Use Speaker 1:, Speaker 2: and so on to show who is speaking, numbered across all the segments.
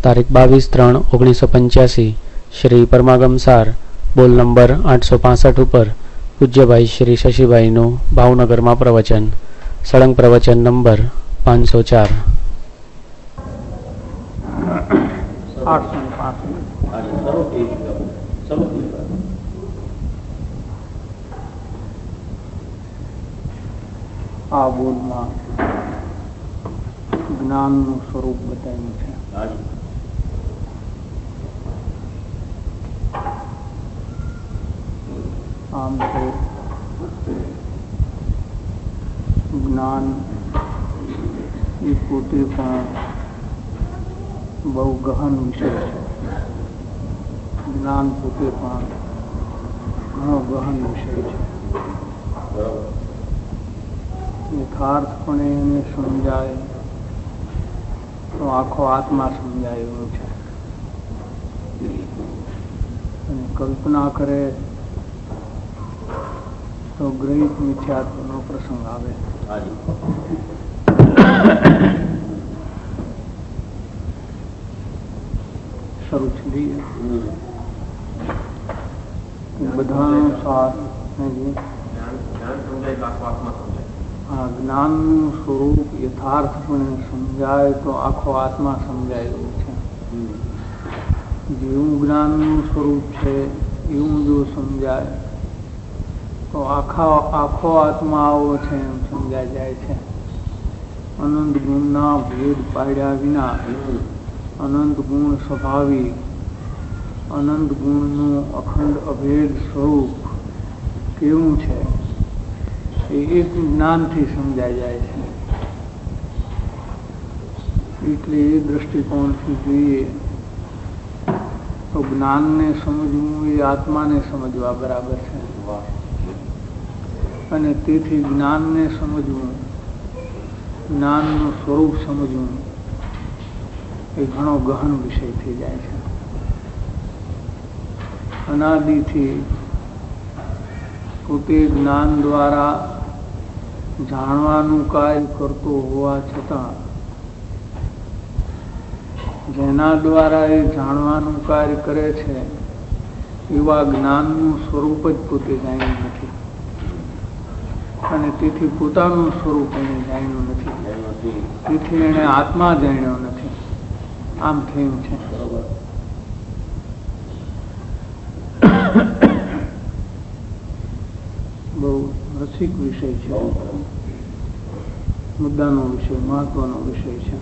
Speaker 1: તારીખ 22/3/1985 શ્રી પરમાગમ સાર બોલ નંબર 865 ઉપર પૂજ્યભાઈ શ્રી શશીભાઈનું ભાવનગરમાં પ્રવચન. સળંગ પ્રવચન નંબર 504.
Speaker 2: આ બોધમાં જ્ઞાનનું સ્વરૂપ બતાવ્યું છે. આમ તો જ્ઞાન એ પોતે પણ બહુ ગહન વિષય છે. જ્ઞાન પોતે પણ ઘણો ગહન વિષય છે. યથાર્થપણે એને સમજાય તો આખો આત્મા સમજાય એવું છે, અને કલ્પના કરે તો ગ્રહિત મિથ્યાત્વનો પ્રસંગ આવે. શરૂ થઈ બધાનો સાર જ્ઞાનનું સ્વરૂપ યથાર્થપણે સમજાય તો આખો આત્મા સમજાય એવું છે. જેવું જ્ઞાનનું સ્વરૂપ છે એવું જો સમજાય તો આખો આત્મા આવો છે એમ સમજાય જાય છે. અનંત ગુણના ભેદ પાડ્યા વિના અનંત ગુણ સ્વભાવી અનંત ગુણનું અખંડ અભેદ સ્વરૂપ કેવું છે એ એક જ્ઞાનથી સમજાઈ જાય છે. એટલે એ દ્રષ્ટિકોણથી જોઈએ તો જ્ઞાનને સમજવું એ આત્માને સમજવા બરાબર છે, અને તેથી જ્ઞાનને સમજવું, જ્ઞાનનું સ્વરૂપ સમજવું એ ઘણો ગહન વિષય થઈ જાય છે. અનાદિથી પોતે જ્ઞાન દ્વારા જાણવાનું કાર્ય કરતો હોવા છતાં જેના દ્વારા એ જાણવાનું કાર્ય કરે છે એવા જ્ઞાનનું સ્વરૂપ જ પોતે જાણ્યું નથી, અને તેથી પોતાનું સ્વરૂપ એને જાણ્યું નથી, તેથી એને આત્મા જાણ્યો નથી. આમ થયું છે. બહુ રસિક વિષય છે, મુદ્દાનો વિષય, મહત્વનો વિષય છે.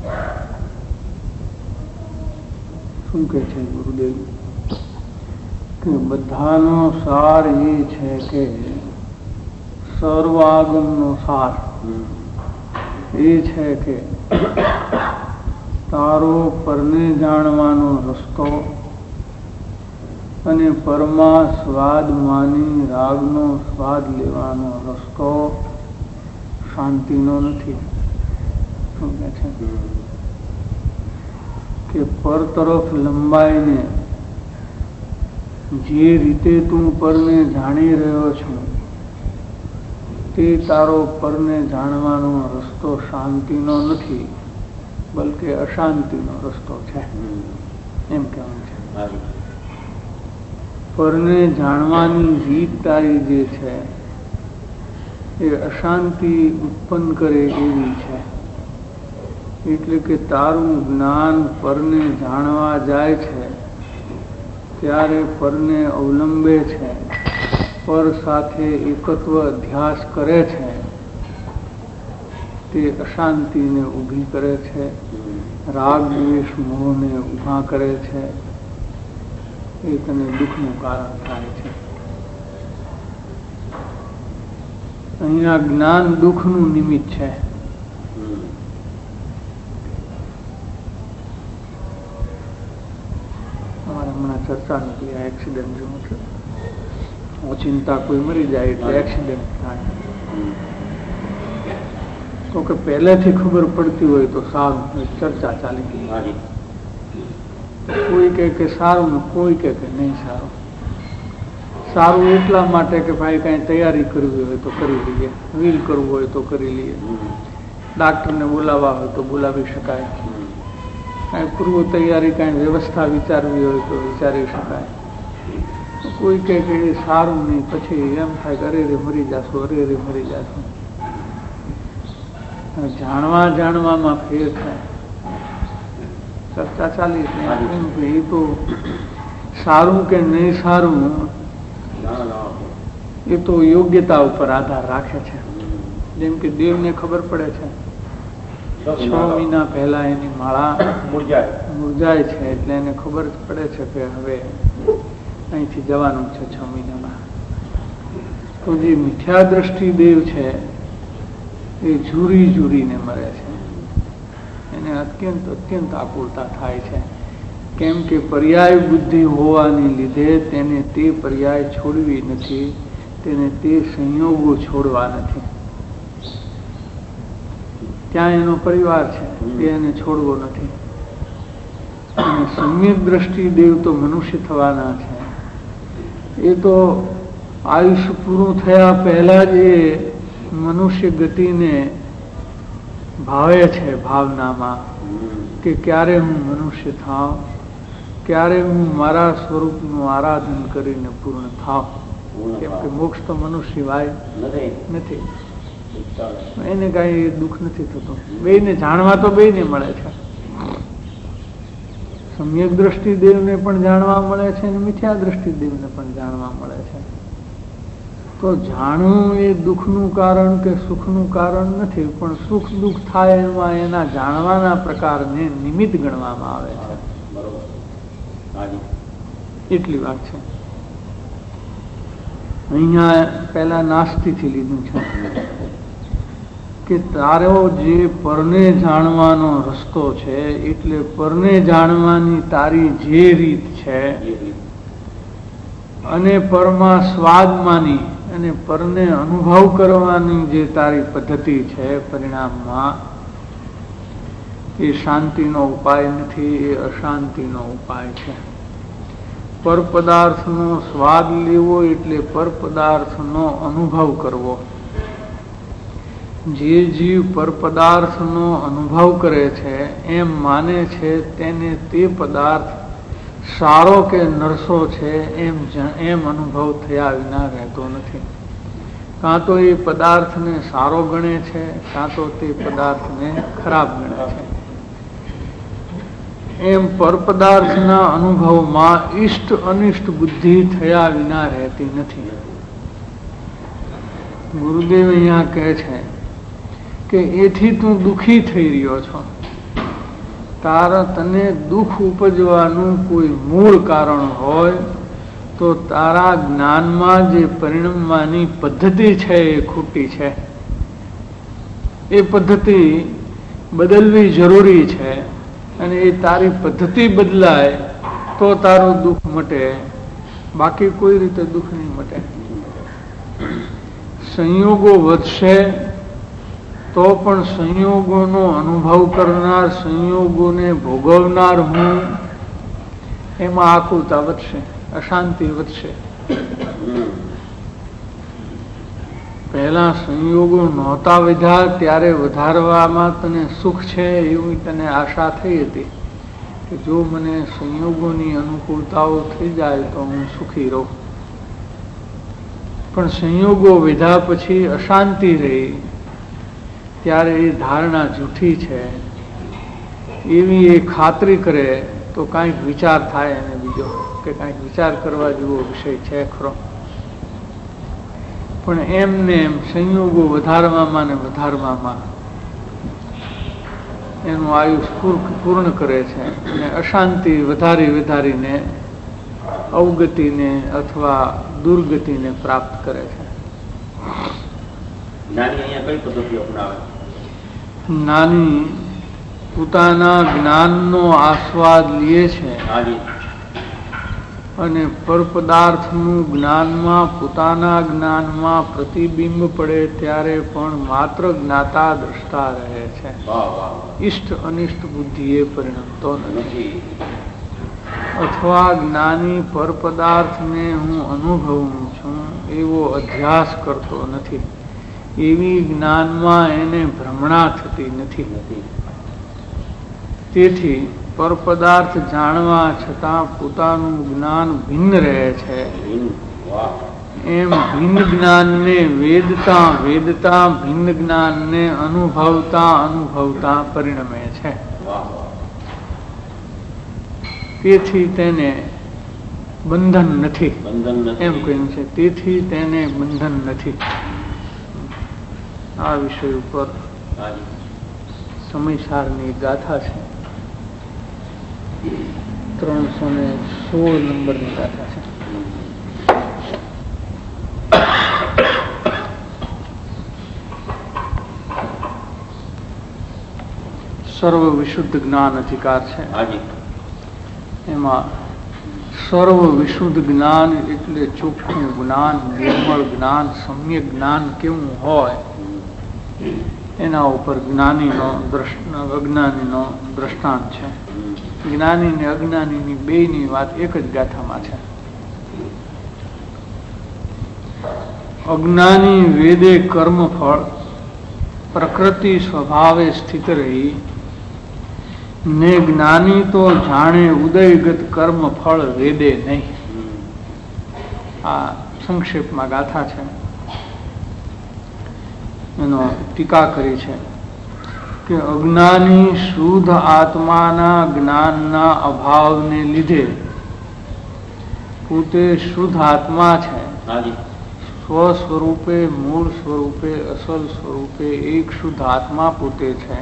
Speaker 2: શું કે છે ગુરુદેવ કે બધાનો સાર એ છે કે સર્વાગમનો સાર એ છે કે તારો પરને જાણવાનો રસ્તો અને પરમા સ્વાદ માની રાગનો સ્વાદ લેવાનો રસ્તો શાંતિનો નથી. શું કહે છે કે પર તરફ લંબાઈને જે રીતે તું પરને જાણી રહ્યો છો તે તારો પરને જાણવાનો રસ્તો શાંતિનો નથી, બલકે અશાંતિનો રસ્તો છે એમ કહેવાનું છે. પરને જાણવાની રીત તારી જે છે એ અશાંતિ ઉત્પન્ન કરે એવી છે. એટલે કે તારું જ્ઞાન પરને જાણવા જાય છે ત્યારે પરને અવલંબે છે, પર સાથે એકત્વ અધ્યાસ કરે છે, તે અશાંતિને ઊભી કરે છે, રાગ દ્વેષ મોહને ઊભા કરે છે, એ તને દુઃખનું કારણ થાય છે. અહીંયા જ્ઞાન દુઃખનું નિમિત્ત છે. અમારે હમણાં ચર્ચા નથી, એક્સિડન્ટ જેવું છે. ચિંતા કોઈ મરી જાય એટલે એક્સિડન્ટ થાય તો કે પહેલેથી ખબર પડતી હોય તો સારું, ચર્ચા ચાલી ગઈ. કોઈ કે સારું ને કોઈ કે નહીં સારું. સારું એટલા માટે કે ભાઈ કઈ તૈયારી કરવી હોય તો કરી લઈએ, વીલ કરવું હોય તો કરી લઈએ, ડાક્ટરને બોલાવવા હોય તો બોલાવી શકાય, કાંઈ પૂર્વ તૈયારી કાંઈ વ્યવસ્થા વિચારવી હોય તો વિચારી શકાય. કોઈ કહે કે એ સારું નહીં, પછી એમ થાય કે અરે રે મરી જાશું, અરે રે મરી જાશું. જાણવામાં ફેર થાય. ચર્ચા ચાલી એ તો સારું કે નહીં સારું એ તો યોગ્યતા ઉપર આધાર રાખે છે. જેમ કે દેવને ખબર પડે છે 6 મહિના પહેલા એની માળા મુરઝાય છે, એટલે એને ખબર પડે છે કે હવે અહીંથી જવાનું છે 6 મહિનામાં. તો જે મિથ્યા દ્રષ્ટિ દેવ છે એ ઝૂરીને મરે છે. એને અત્યંત આકુલતા થાય છે. કેમ કે પર્યાય બુદ્ધિ હોવાને લીધે તેને તે પર્યાય છોડવી નથી, તેને તે સંયોગો છોડવા નથી. ત્યાં એનો પરિવાર છે, તે એને છોડવો નથી. અને સમ્યક દ્રષ્ટિ દેવ તો મનુષ્ય થવાના છે. એ તો આયુષ્ય પૂરું થયા પહેલા જ એ મનુષ્ય ગતિને ભાવે છે, ભાવનામાં કે ક્યારે હું મનુષ્ય થાવ, ક્યારે હું મારા સ્વરૂપનું આરાધન કરીને પૂર્ણ થાવ. કેમ કે મોક્ષ તો મનુષ્ય સિવાય નથી. એને કઈ દુઃખ નથી થતું. બેને જાણવા તો બેને મળે છે. સમ્યક દ્રષ્ટિ દેવને પણ જાણવા મળે છે અને મિથ્યા દ્રષ્ટિ દેવને પણ જાણવા મળે છે. તો જાણવું એ દુઃખનું કારણ કે સુખનું કારણ નથી, પણ સુખ દુઃખ થાય એમાં એના જાણવાના પ્રકારને નિમિત્ત ગણવામાં આવે છે. એટલી વાત છે. અહીંયા પહેલા નાસ્તિથી લીધું છે કે તારો જે પરને જાણવાનો રસ્તો છે, એટલે પરને જાણવાની તારી જે રીત છે અને પરમાં સ્વાદ માની અને પરને અનુભવ કરવાની જે તારી પદ્ધતિ છે પરિણામમાં, એ શાંતિનો ઉપાય નથી, એ અશાંતિનો ઉપાય છે. પર પદાર્થનો સ્વાદ લેવો એટલે પર પદાર્થનો અનુભવ કરવો. જે જીવ પર પદાર્થનો અનુભવ કરે છે એમ માને છે તેને તે પદાર્થ સારો કે નરસો છે એમ અનુભવ થયા વિના રહેતો નથી. કાં તો એ પદાર્થને સારો ગણે છે, કાં તો તે પદાર્થને ખરાબ ગણે છે. એમ પર પદાર્થના અનુભવમાં ઇષ્ટ અનિષ્ટ બુદ્ધિ થયા વિના રહેતી નથી. ગુરુદેવ અહીંયા કહે છે કે એથી તું દુઃખી થઈ રહ્યો છો. તને દુઃખ ઉપજવાનું કોઈ મૂળ કારણ હોય તો તારા જ્ઞાનમાં જે પરિણમવાની પદ્ધતિ છે એ ખોટી છે. એ પદ્ધતિ બદલવી જરૂરી છે અને એ તારી પદ્ધતિ બદલાય તો તારું દુઃખ મટે, બાકી કોઈ રીતે દુઃખ નહીં મટે. સંયોગો વધશે તો પણ સંયોગોનો અનુભવ કરનાર, સંયોગોને ભોગવનાર હું, એમાં આકુલતા વધશે, અશાંતિ વધશે. પહેલા સંયોગો નહોતા વધ્યા ત્યારે વધારવામાં તને સુખ છે એવી તને આશા થઈ હતી કે જો મને સંયોગોની અનુકૂળતાઓ થઈ જાય તો હું સુખી રહું. પણ સંયોગો વધ્યા પછી અશાંતિ રહી ત્યારે એ ધારણા જૂઠી છે એવી એ ખાતરી કરે તો કાંઈક વિચાર થાય અને બીજો કે કાંઈક વિચાર કરવા જેવો વિષય છે ખરો. પણ એમને એમ સંયોગો વધારવામાં ને વધારવામાં એનું આયુષ પૂર્ણ કરે છે અને અશાંતિ વધારીને અવગતિને અથવા દુર્ગતિને પ્રાપ્ત કરે છે. જ્ઞાની પોતાના જ્ઞાનનો આસ્વાદ લે છે અને પરપદાર્થનું જ્ઞાનમાં પોતાના જ્ઞાનમાં પ્રતિબિંબ પડે ત્યારે પણ માત્ર જ્ઞાતા દ્રષ્ટા રહે છે. ઇષ્ટ અનિષ્ટ બુદ્ધિએ પરિણમતો નથી. અથવા જ્ઞાની પરપદાર્થને હું અનુભવું છું એવો અધ્યાસ કરતો નથી. એવી જ્ઞાનમાં એને ભ્રમણા થતી નથી. તેથી પર પદાર્થ જાણવા છતાં પોતાનું જ્ઞાન ભિન્ન રહે છે, એમ ભિન્ન જ્ઞાનને વેદતા વેદતા ભિન્ન જ્ઞાનને અનુભવતા અનુભવતા પરિણમે છે. તેથી તેને બંધન નથી એમ કહ્યું છે. તેથી તેને બંધન નથી. આ વિષય ઉપર સમયસારની ગાથા છે. 316 નંબરની ગાથા છે. સર્વ વિશુદ્ધ જ્ઞાન અધિકાર છે. એમાં સર્વ વિશુદ્ધ જ્ઞાન એટલે ચોખ્ખું જ્ઞાન, નિર્મળ જ્ઞાન, સમ્યક જ્ઞાન કેવું હોય એના ઉપર જ્ઞાનીનો અજ્ઞાનીનો દ્રષ્ટાંત છે. જ્ઞાની ને અજ્ઞાનીની બેયની વાત એક જ ગાથામાં છે. અજ્ઞાની વેદે કર્મફળ પ્રકૃતિ સ્વભાવે સ્થિત રહી ને જ્ઞાની તો જાણે ઉદયગત કર્મ ફળ વેદે નહીં. આ સંક્ષેપમાં ગાથા છે. એનો ટીકા કરી છે કે અજ્ઞાની શુદ્ધ આત્માના જ્ઞાનના અભાવને લીધે પોતે શુદ્ધ આત્મા છે, સ્વ સ્વરૂપે મૂળ સ્વરૂપે અસલ સ્વરૂપે એક શુદ્ધ આત્મા પોતે છે.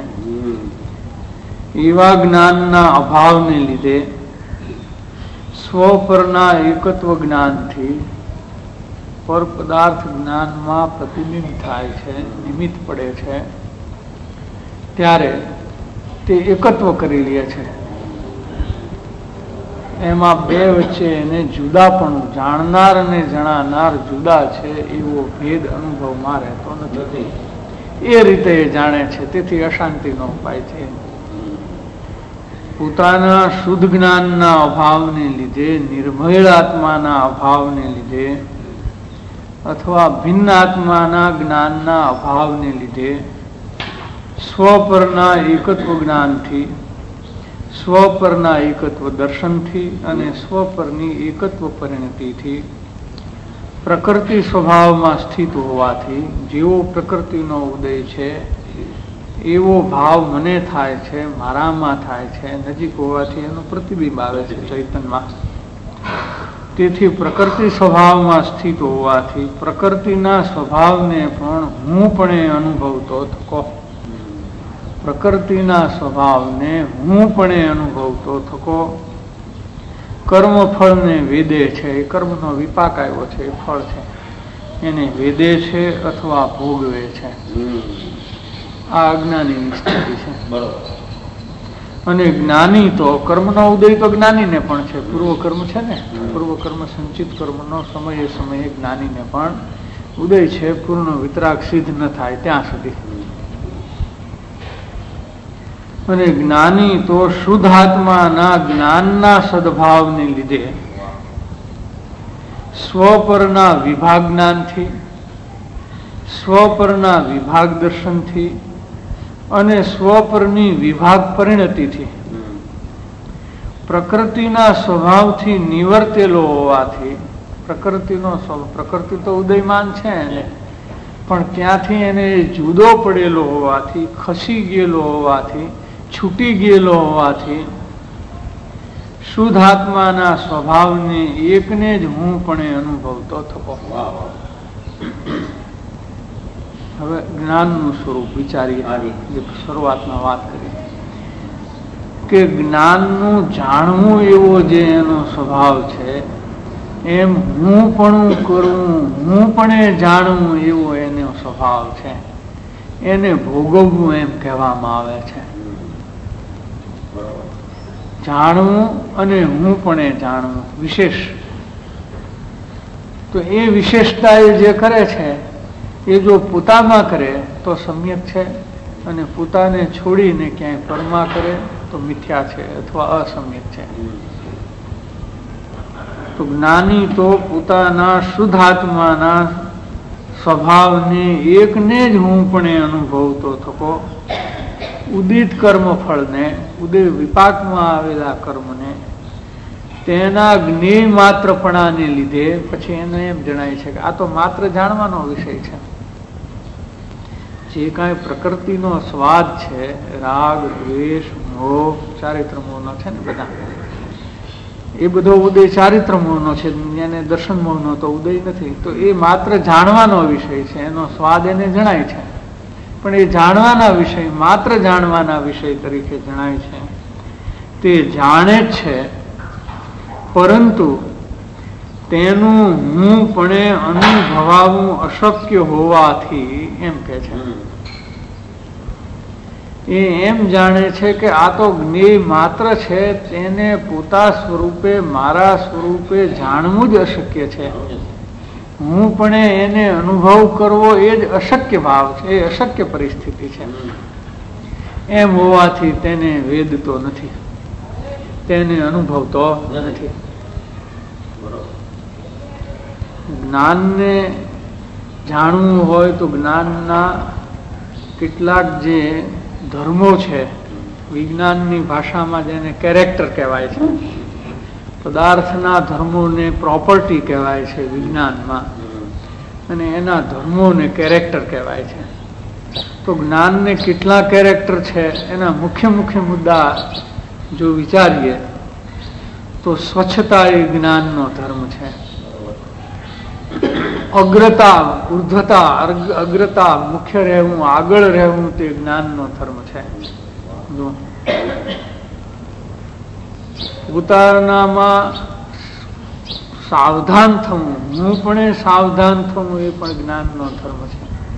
Speaker 2: એવા જ્ઞાનના અભાવને લીધે સ્વ પરના એકત્વ જ્ઞાનથી પર પદાર્થ જ્ઞાનમાં પ્રતિબિંબ થાય છે, નિમિત્ત પડે છે, ત્યારે તે એકત્વ કરી લે છે. એમાં બે વચ્ચે એને જુદાપણું, જાણનાર અને જણાનાર જુદા છે એવો ભેદ અનુભવમાં રહેતો નથી. એ રીતે એ જાણે છે. તેથી અશાંતિનો ઉપાય છે. પોતાના શુદ્ધ જ્ઞાનના અભાવને લીધે, નિર્મળ આત્માના અભાવને લીધે અથવા ભિન્ન આત્માના જ્ઞાનના અભાવને લીધે સ્વપરના એકત્વ જ્ઞાનથી, સ્વપરના એકત્વ દર્શનથી અને સ્વપરની એકત્વ પરિણતિથી પ્રકૃતિ સ્વભાવમાં સ્થિત હોવાથી જેવો પ્રકૃતિનો ઉદય છે એવો ભાવ મને થાય છે, મારામાં થાય છે. નજીક હોવાથી એનું પ્રતિબિંબ આવે છે ચૈતન્યમાં. તેથી પ્રકૃતિ સ્વભાવમાં સ્થિત હોવાથી પ્રકૃતિના સ્વભાવને પણ હું પણ અનુભવતો થકો. પ્રકૃતિના સ્વભાવને હું પણ અનુભવતો થકો. કર્મફળને વેદે છે. એ કર્મનો વિપાક આવ્યો છે, એ ફળ છે, એને વેદે છે અથવા ભોગવે છે. આ અજ્ઞાનીની સ્થિતિ છે. અને જ્ઞાની તો કર્મનો ઉદય તો જ્ઞાનીને પણ છે. પૂર્વ કર્મ છે ને, પૂર્વ કર્મ સંચિત કર્મનો સમયે સમયે જ્ઞાનીને પણ ઉદય છે, પૂર્ણ વિતરાગ સિદ્ધ ન થાય ત્યાં સુધી. અને જ્ઞાની તો શુદ્ધ આત્માના જ્ઞાનના સદભાવને લીધે સ્વપરના વિભાગ જ્ઞાનથી, સ્વપરના વિભાગ દર્શનથી અને સ્વપરની વિભાગ પરિણતિથી પ્રકૃતિના સ્વભાવથી નિવર્તેલો હોવાથી, પ્રકૃતિ તો ઉદયમાન છે એને, પણ ત્યાંથી એને જુદો પડેલો હોવાથી, ખસી ગયેલો હોવાથી, છૂટી ગયેલો હોવાથી શુદ્ધ આત્માના સ્વભાવને એકને જ હું પણ અનુભવતો થકો. હવે જ્ઞાનનું સ્વરૂપ વિચારીએ. શરૂઆતમાં વાત કરી કે જ્ઞાનનું જાણવું એવો જે એનો સ્વભાવ છે, એમ હું પણ કરવું, હું પણ જાણવું એવો એનો સ્વભાવ છે. એને ભોગવવું એમ કહેવામાં આવે છે. જાણવું અને હું પણ જાણવું વિશેષ. તો એ વિશેષતા એ જે કરે છે એ જો પોતામાં કરે તો સમ્યક છે, અને પોતાને છોડીને ક્યાંય પરમાં કરે તો મિથ્યા છે અથવા અસમ્યક છે. તો જ્ઞાની તો પોતાના શુદ્ધ આત્માના સ્વભાવને એકને જ હું પણ અનુભવતો થકો. ઉદિત કર્મ ફળને ઉદય વિપાકમાં આવેલા કર્મને તેના જ્ઞેય માત્રપણાને લીધે પછી એને એમ જણાય છે કે આ તો માત્ર જાણવાનો વિષય છે. જે કાંઈ પ્રકૃતિનો સ્વાદ છે, રાગ, દ્વેષ, મોહ, ચારિત્ર મોહનો છે ને બધા, એ બધો ઉદય ચારિત્ર મોહનો છે. એને દર્શન મોહનો તો ઉદય નથી. તો એ માત્ર જાણવાનો વિષય છે, એનો સ્વાદ એને જણાય છે. પણ એ જાણવાના વિષય, માત્ર જાણવાના વિષય તરીકે જણાય છે. તે જાણે જ છે, પરંતુ તેનું હું પણ અનુભવાવું અશક્ય હોવાથી એમ કે છે, એ એમ જાણે છે કે આ તો જ્ઞેય માત્ર છે, તેને પોતા સ્વરૂપે, મારા સ્વરૂપે જાણવું જ અશક્ય છે. હું પણ એને અનુભવ કરવો એ જ અશક્ય ભાવ છે, એ અશક્ય પરિસ્થિતિ છે. એમ હોવાથી તેને વેદતો નથી, તેને અનુભવતો નથી. જ્ઞાનને જાણવું હોય તો જ્ઞાનના કેટલાક જે ધર્મો છે, વિજ્ઞાનની ભાષામાં જેને કેરેક્ટર કહેવાય છે, પદાર્થના ધર્મોને પ્રોપર્ટી કહેવાય છે વિજ્ઞાનમાં, અને એના ધર્મોને કેરેક્ટર કહેવાય છે. તો જ્ઞાનને કેટલા કેરેક્ટર છે એના મુખ્ય મુખ્ય મુદ્દા જો વિચારીએ તો સ્વચ્છતા એ જ્ઞાનનો ધર્મ છે. અગ્રતા, ઉર્ધ્વતા, અગ્રતા, મુખ્ય રહેવું, આગળ રહેવું તે જ્ઞાનનો ધર્મ છે. ઉતારણામાં સાવધાન થવું, હું પણ સાવધાન થવું એ પણ જ્ઞાનનો ધર્મ છે.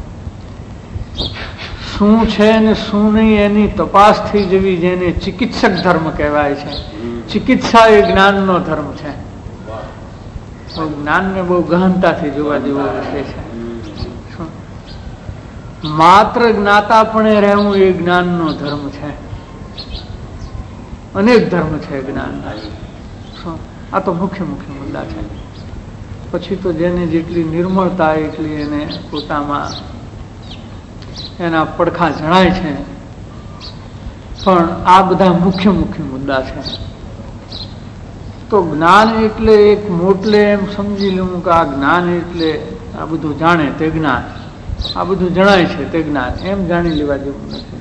Speaker 2: શું છે ને શું નહીં એની તપાસ થઈ જવી, જેને ચિકિત્સક ધર્મ કહેવાય છે. ચિકિત્સા એ જ્ઞાનનો ધર્મ છે. જ્ઞાનને બહુ ગહનતાથી જોવા જેવો વિષય છે. માત્ર જ્ઞાતાપણે રહેવું એ જ્ઞાનનો ધર્મ છે. અનેક ધર્મ છે જ્ઞાનના. આ તો મુખ્ય મુખ્ય મુદ્દા છે. પછી તો જેને જેટલી નિર્મળતા એટલી એને પોતામાં એના પડખા જણાય છે. પણ આ બધા મુખ્ય મુખ્ય મુદ્દા છે. તો જ્ઞાન એટલે એક મોટલે એમ સમજી લઉં કે આ જ્ઞાન એટલે આ બધું જાણે તે જ્ઞાન, આ બધું જણાય છે તે જ્ઞાન, એમ જાણી લેવા જેવું નથી.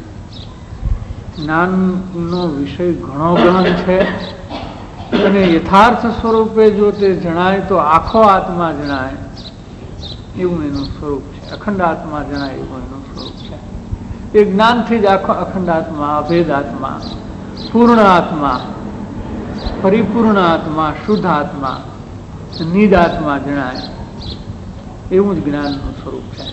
Speaker 2: જ્ઞાનનો વિષય ઘણો ગહન છે, અને યથાર્થ સ્વરૂપે જો તે જણાય તો આખો આત્મા જણાય એવું એનું સ્વરૂપ છે. અખંડ આત્મા જણાય એવું એનું સ્વરૂપ છે. એ જ્ઞાનથી જ આખો અખંડ આત્મા, અભેદ આત્મા, પૂર્ણ આત્મા, પરિપૂર્ણ આત્મા, શુદ્ધ આત્મા, નિજ આત્મા જણાય એવું જ જ્ઞાનનું સ્વરૂપ છે.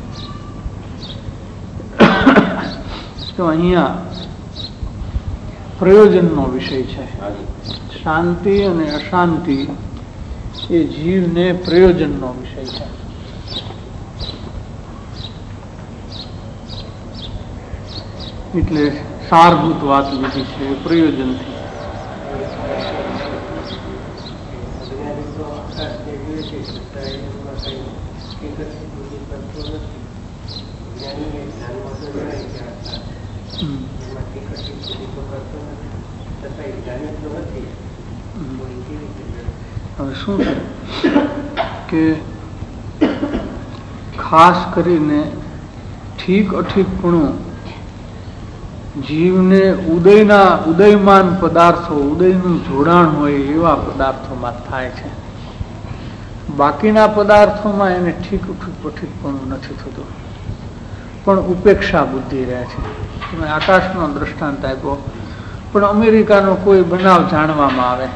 Speaker 2: તો અહીંયા પ્રયોજનનો વિષય છે. શાંતિ અને અશાંતિ એ જીવને પ્રયોજનનો વિષય છે. એટલે સારભૂત વાત લીધી છે પ્રયોજનથી. હવે શું છે કે ખાસ કરીને ઠીક અઠીકપણું જીવને ઉદયમાન પદાર્થો, ઉદયનું જોડાણ હોય એવા પદાર્થોમાં થાય છે. બાકીના પદાર્થોમાં એને ઠીક અઠીકપણું નથી થતું, પણ ઉપેક્ષા બુદ્ધિ રહે છે. તમે આકાશનો દ્રષ્ટાંત આપ્યો, પણ અમેરિકાનો કોઈ બનાવ જાણવામાં આવે,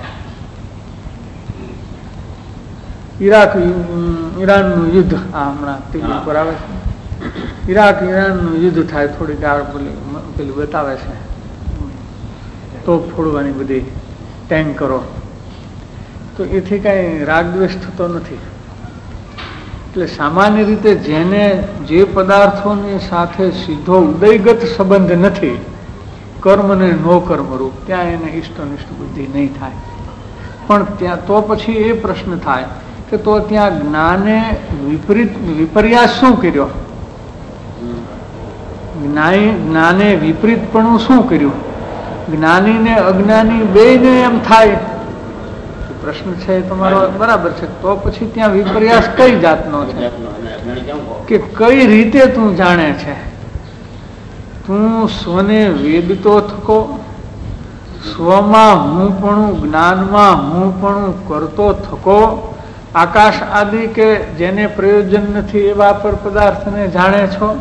Speaker 2: ઈરાનનું યુદ્ધ, આ હમણાં ટીવી ઉપર આવે છે, ઈરાનનું યુદ્ધ થાય, થોડીક પેલું બતાવે છે તોપ ફોડવાની બધી ટેન્કરો, તો એથી કાંઈ રાગદ્વેષ થતો નથી. એટલે સામાન્ય રીતે જેને જે પદાર્થોની સાથે સીધો ઉદયગત સંબંધ નથી, કર્મ ને નો કર્મ રૂપ, ત્યાં એને ઇષ્ટનિષ્ઠ બુદ્ધિ નહીં થાય. પણ ત્યાં તો પછી એ પ્રશ્ન થાય કે તો ત્યાં જ્ઞાને વિપર્યાસ શું કર્યો, જ્ઞાને વિપરીતપણું શું કર્યું? જ્ઞાની ને અજ્ઞાની બેયને એમ થાય. પ્રશ્ન છે તમારો બરાબર છે. તો પછી ત્યાં વિપર્યાસ કઈ જાતનો છે કે કઈ રીતે તું જાણે છે? તું સ્વને વેદતો થકો, સ્વમાં હું પણ જ્ઞાનમાં હું પણ કરતો થકો, આકાશ આદિ કે જેને પ્રયોજન નથી એવા પર પદાર્થને જાણે છો,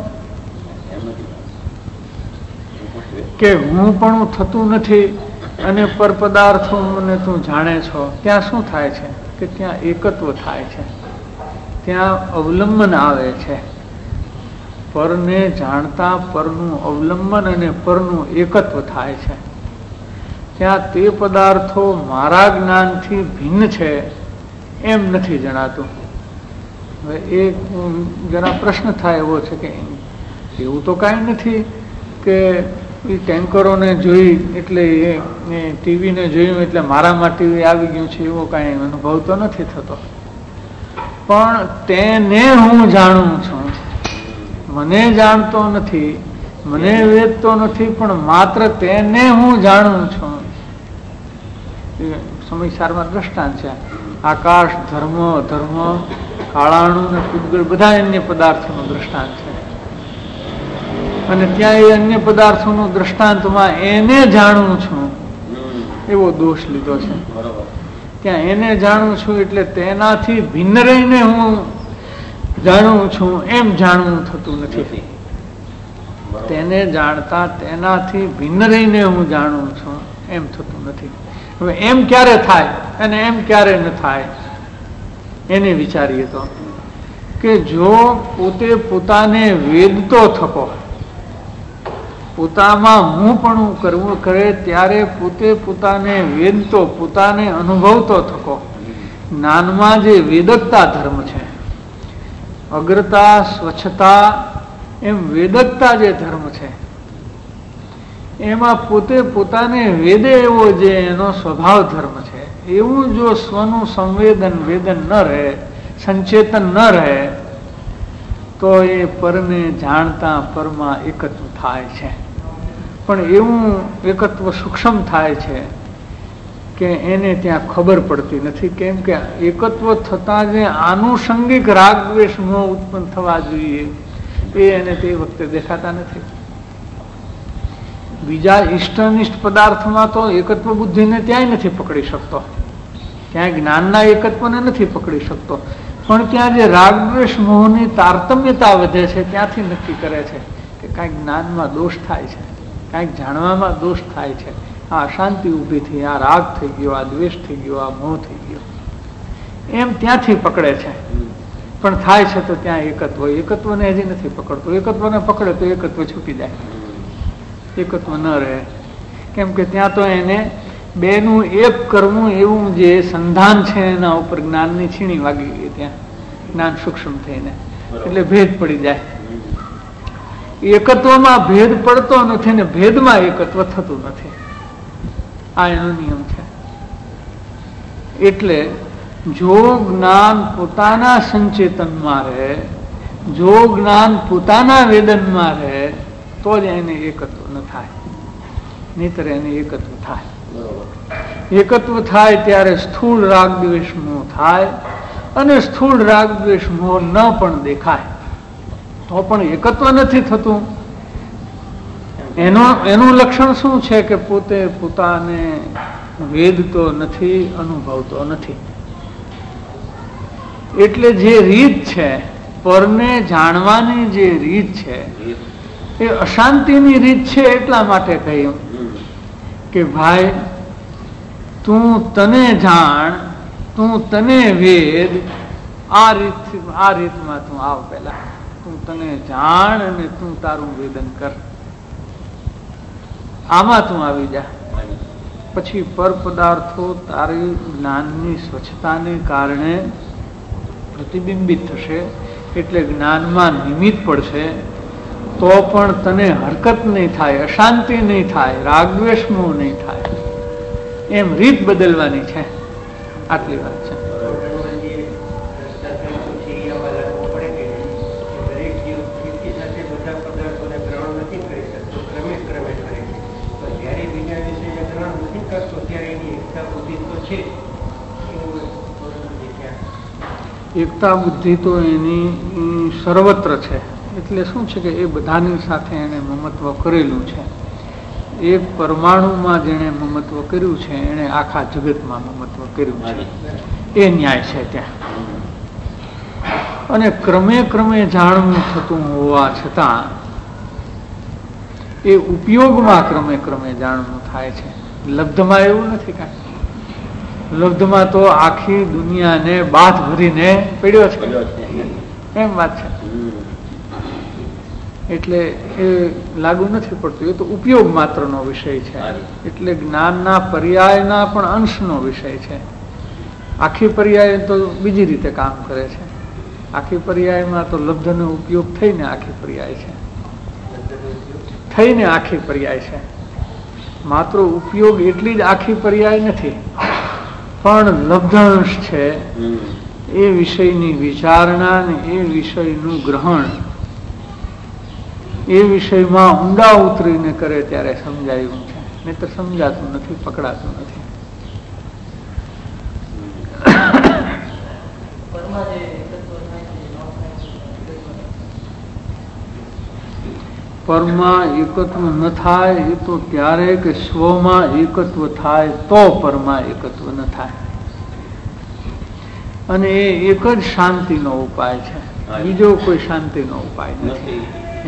Speaker 2: કે હું પણ થતું નથી અને પર પદાર્થો મને તું જાણે છો. ત્યાં શું થાય છે કે ત્યાં એકત્વ થાય છે, ત્યાં અવલંબન આવે છે. પરને જાણતા પરનું અવલંબન અને પરનું એકત્વ થાય છે. ત્યાં તે પદાર્થો મારા જ્ઞાનથી ભિન્ન છે એમ નથી જણાતું. હવે એ જરા પ્રશ્ન થાય એવો છે કે એવું તો કાંઈ નથી કે એ ટેન્કરોને જોઈ એટલે એ ટીવીને જોયું એટલે મારામાં ટીવી આવી ગયું છે એવો કાંઈ અનુભવ તો નથી થતો. પણ તેને હું જાણું છું, મને જાણતો નથી, મને વેદતો નથી, પણ માત્ર તેને હું જાણું છું. સમયસારમાં દ્રષ્ટાંત છે. આકાશ, ધર્મ, અધર્મ, કાળાણુ ને પૂતગળ બધા અન્ય પદાર્થોનું દ્રષ્ટાંત છે. અને ત્યાં એ અન્ય પદાર્થોનું દ્રષ્ટાંતમાં એને જાણું છું એવો દોષ લીધો છે. ત્યાં એને જાણું છું એટલે તેનાથી ભિન્ન રહીને હું જાણું છું એમ જાણવું થતું નથી. તેને જાણતા તેનાથી ભિન્ન રહીને હું જાણું છું એમ થતું નથી. હવે એમ ક્યારે થાય અને એમ ક્યારે ન થાય એને વિચારીએ તો કે જો પોતે પોતાને વેદતો થકો, પોતામાં હું પણ કરવું કરે ત્યારે પોતે પોતાને વેદતો, પોતાને અનુભવતો થકો. જ્ઞાનમાં જે વેદકતા ધર્મ છે, અગ્રતા, સ્વચ્છતા, એમ વેદકતા જે ધર્મ છે, એમાં પોતે પોતાને વેદે એવો જે એનો સ્વભાવ ધર્મ છે, એવું જો સ્વનું સંવેદન વેદન ન રહે, સંચેતન ન રહે, તો એ પરને જાણતા પરમાં એકત્વ થાય છે. પણ એવું એકત્વ સૂક્ષ્મ થાય છે કે એને ત્યાં ખબર પડતી નથી. કેમ કે એકત્વ થતા જે આનુષંગિક રાગ દ્વેષ મોહ ઉત્પન્ન થવા જોઈએ એ એને તે વખતે દેખાતા નથી. બીજા ઇષ્ટનિષ્ઠ પદાર્થમાં તો એકત્વ બુદ્ધિને ત્યાંય નથી પકડી શકતો, ત્યાં જ્ઞાનના એકત્વને નથી પકડી શકતો. પણ ત્યાં જે રાગ દ્વેષ મોહની તારતમ્યતા વધે છે ત્યાંથી નક્કી કરે છે કે કાંઈક જ્ઞાનમાં દોષ થાય છે, કાંઈક જાણવામાં દોષ થાય છે. આ અશાંતિ ઊભી થઈ, આ રાગ થઈ ગયો, આ દ્વેષ થઈ ગયો, આ મોહ થઈ ગયો, એમ ત્યાંથી પકડે છે. પણ થાય છે તો ત્યાં એકત્વ, એકત્વને હજી નથી પકડતો. એકત્વને પકડે તો એકત્વ છૂટી જાય, એકત્વ ન રહે. કેમ કે ત્યાં તો એને બેનું એક કરવું એવું જે સંધાન છે એના ઉપર જ્ઞાનની છીણી વાગી ગઈ. ત્યાં જ્ઞાન સૂક્ષ્મ થઈને એટલે ભેદ પડી જાય. એકત્વમાં ભેદ પડતો નથી ને ભેદમાં એકત્વ થતું નથી. આ એનો નિયમ છે. એટલે જો જ્ઞાન પોતાના સંચેતનમાં રહે, જો જ્ઞાન પોતાના વેદનમાં રહે તો જ એને એકત્વ ન થાય, નહીતર એને એકત્વ થાય. એકત્વ થાય ત્યારે સ્થૂળ રાગ દ્વેષ મોહ થાય, અને સ્થૂળ રાગ દ્વેષ મોહ ન પણ દેખાય તો પણ એકત્વ નથી થતું. એનું લક્ષણ શું છે કે પોતે પોતાને વેદતો નથી, અનુભવતો નથી. એટલે જે રીત છે, પરને જાણવાની જે રીત છે એ અશાંતિની રીત છે. એટલા માટે કહ્યું કે ભાઈ તું તને જાણ, તું તને વેદ, આ રીતમાં તું આવ. પેલા તું તને જાણ અને તું તારું વેદન કર, આમાં તું આવી જા. પછી પર પદાર્થો તારી જ્ઞાનની સ્વચ્છતાને કારણે પ્રતિબિંબિત થશે, એટલે જ્ઞાનમાં નિમિત્ત પડશે. તો પણ તને હરકત નહીં થાય, અશાંતિ નહીં થાય, રાગદ્વેષ મોહ નહીં થાય. એમ રીત બદલવાની છે. આટલી વાત છે.
Speaker 3: ક્રમે ક્રમે કરે છે. જ્યારે વિજ્ઞાની
Speaker 2: એકતા બુદ્ધિ તો એની સર્વત્ર છે. એટલે શું છે કે એ બધાની સાથે એને મમત્વ કરેલું છે. એક પરમાણુમાં જેણે મમત્વ કર્યું છે એને આખા જગતમાં મમત્વ કર્યું છે. એ ન્યાય છે ત્યાં. અને ક્રમે ક્રમે જાણવું થતું હોવા છતાં એ ઉપયોગમાં ક્રમે ક્રમે જાણવું થાય છે. લબ્ધમાં એવું નથી કાંઈ. લબ્ધમાં તો આખી દુનિયાને બાથ ભરીને પડ્યો છે એમ વાત છે. એટલે એ લાગુ નથી પડતું. એ તો ઉપયોગ માત્રનો વિષય છે. એટલે જ્ઞાનના પર્યાયના પણ અંશનો વિષય છે. આખી પર્યાય તો બીજી રીતે કામ કરે છે. આખી પર્યાયમાં તો લબ્ધનો ઉપયોગ થઈને આખી પર્યાય છે. થઈને આખી પર્યાય છે. માત્ર ઉપયોગ એટલી જ આખી પર્યાય નથી, પણ લબ્ધાંશ છે. એ વિષયની વિચારણા ને એ વિષયનું ગ્રહણ એ વિષયમાં ઊંડા ઉતરીને કરે ત્યારે સમજાયું છે. નહીં તો સમજાતું નથી, પકડાતું નથી. પરમાં એકત્વ ન થાય એ તો ત્યારે કે સ્વમાં એકત્વ થાય તો પરમાં એકત્વ ન થાય. અને એ એક જ શાંતિનો ઉપાય છે. બીજો કોઈ શાંતિનો ઉપાય નથી.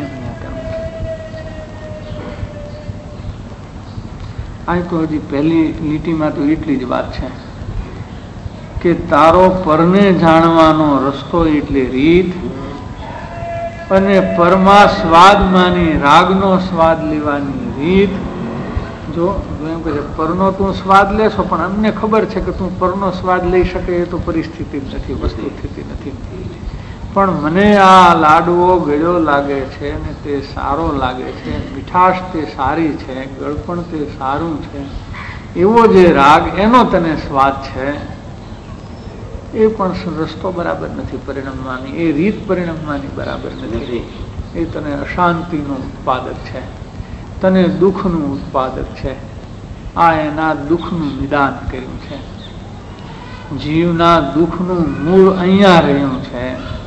Speaker 2: આ તો હજી પહેલી લીટીમાં તો એટલી જ વાત છે કે તારો પરને જાણવાનો રસ્તો એટલે રીત, અને પરમાં સ્વાદમાંની રાગનો સ્વાદ લેવાની રીત. જો એમ કહે છે પરનો તું સ્વાદ લેશો, પણ અમને ખબર છે કે તું પરનો સ્વાદ લઈ શકે એ તો પરિસ્થિતિ જ નથી, વસ્તુ સ્થિતિ નથી. પણ મને આ લાડવો ગળ્યો લાગે છે ને તે સારો લાગે છે, મીઠાશ તે સારી છે, ગળપણ તે સારું છે, એવો જે રાગ એનો તને સ્વાદ છે, એ પણ રસ્તો બરાબર નથી પરિણમવાની. એ રીત પરિણમવાની બરાબર નથી. એ તને અશાંતિનું ઉત્પાદક છે, તને દુઃખનું ઉત્પાદક છે. આ એના દુઃખનું નિદાન કર્યું છે. જીવના દુઃખનું મૂળ અહીંયા રહ્યું છે.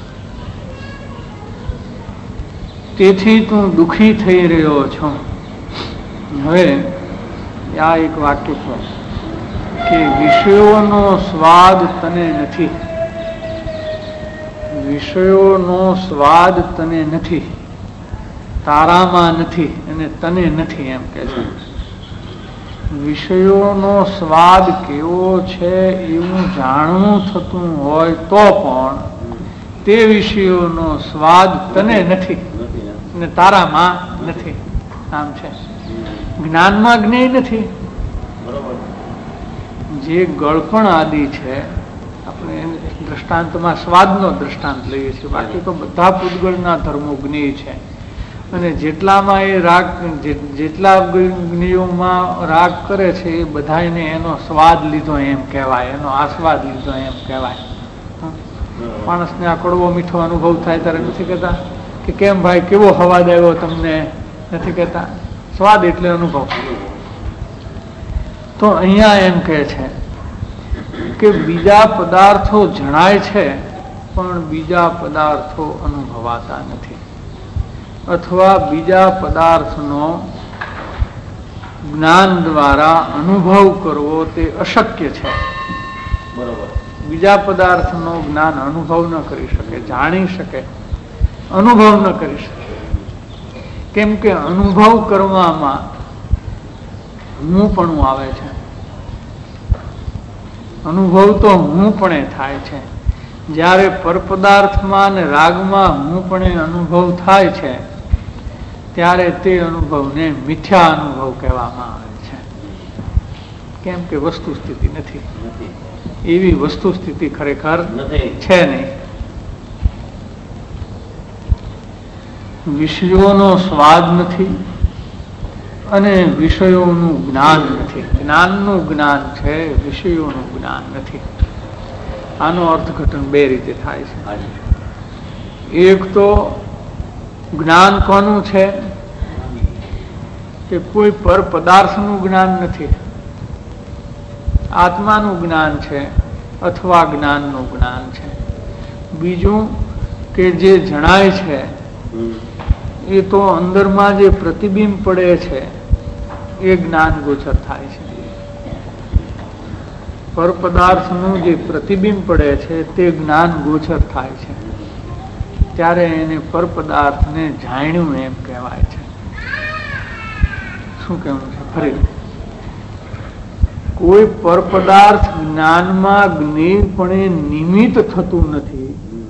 Speaker 2: તેથી તું દુઃખી થઈ રહ્યો છો. હવે આ એક વાક્ય છે કે વિષયોનો સ્વાદ તને નથી, વિષયોનો સ્વાદ તને નથી, તારામાં નથી અને તને નથી એમ કે છે. વિષયોનો સ્વાદ કેવો છે એવું જાણવું થતું હોય તો પણ તે વિષયોનો સ્વાદ તને નથી અને તારામાં નથી. આમ છે. જ્ઞાનમાં જ્ઞેય નથી. જે ગળપણ આદિ છે, આપણે દ્રષ્ટાંતમાં સ્વાદનો દ્રષ્ટાંત લઈએ છીએ, બાકી તો બધા પૂતગળના ધર્મો જ્ઞેય છે. અને જેટલામાં એ રાગ, જેટલા જ્ઞેયોમાં રાગ કરે છે એ બધાને એનો સ્વાદ લીધો એમ કહેવાય, એનો આસ્વાદ લીધો એમ કહેવાય. માણસને આ કડવો મીઠો અનુભવ થાય ત્યારે નથી કહેતા કે કેમ ભાઈ કેવો હવાદ આવ્યો તમને, નથી કહેતા. સ્વાદ એટલે અનુભવ. તો અહીંયા એમ કહે છે કે બીજા પદાર્થો જણાય છે પણ બીજા પદાર્થો અનુભવાતા નથી, અથવા બીજા પદાર્થનો જ્ઞાન દ્વારા અનુભવ કરવો તે અશક્ય છે. બરોબર. બીજા પદાર્થનો જ્ઞાન અનુભવ ન કરી શકે, જાણી શકે, અનુભવ ન કરી શકે. કેમ કે અનુભવ કરવામાં હું પણ આવે છે. અનુભવ તો હું પણ થાય છે. જ્યારે પરપદાર્થમાં અને રાગમાં હું પણ અનુભવ થાય છે ત્યારે તે અનુભવને મિથ્યા અનુભવ કહેવામાં આવે છે. કેમ કે વસ્તુ સ્થિતિ નથી, એવી વસ્તુ સ્થિતિ ખરેખર છે નહીં. વિષયોનો સ્વાદ નથી અને વિષયોનું જ્ઞાન નથી. જ્ઞાનનું જ્ઞાન છે, વિષયોનું જ્ઞાન નથી. આનો અર્થઘટન બે રીતે થાય છે. એક તો જ્ઞાન કોનું છે કે કોઈ પર પદાર્થનું જ્ઞાન નથી. આત્માનું જ્ઞાન છે અથવા જ્ઞાનનું જ્ઞાન છે. બીજું કે જે જણાય છે એ તો અંદરમાં જે પ્રતિબિંબ પડે છે એ જ્ઞાન ગોચર થાય છે. પર પદાર્થનું જે પ્રતિબિંબ પડે છે તે જ્ઞાન ગોચર થાય છે. ત્યારે એને પર પદાર્થને જાણ્યું એમ કહેવાય છે. શું કહેવું છે? ફરી કોઈ પર પદાર્થ જ્ઞાનમાં જ્ઞેયપણે નિમિત્ત થતું નથી.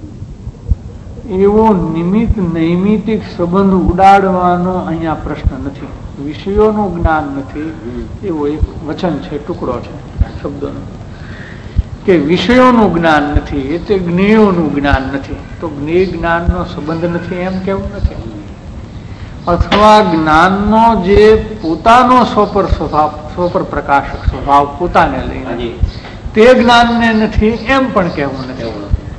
Speaker 2: એવો નિમિત્ત નૈમિતિક સંબંધ ઉડાડવાનો અહીંયા પ્રશ્ન નથી. વિષયોનું જ્ઞાન નથી એવો એક વચન છે, ટુકડો છે શબ્દોનો, કે વિષયોનું જ્ઞાન નથી એટલે જ્ઞેયોનું જ્ઞાન નથી. તો જ્ઞેય જ્ઞાનનો સંબંધ નથી એમ કેવું નથી. અથવા જ્ઞાનનો જે પોતાનો સ્વપર પ્રકાશક સ્વભાવ પોતાને લઈને તે જ્ઞાનને નથી એમ પણ કહેવું નથી.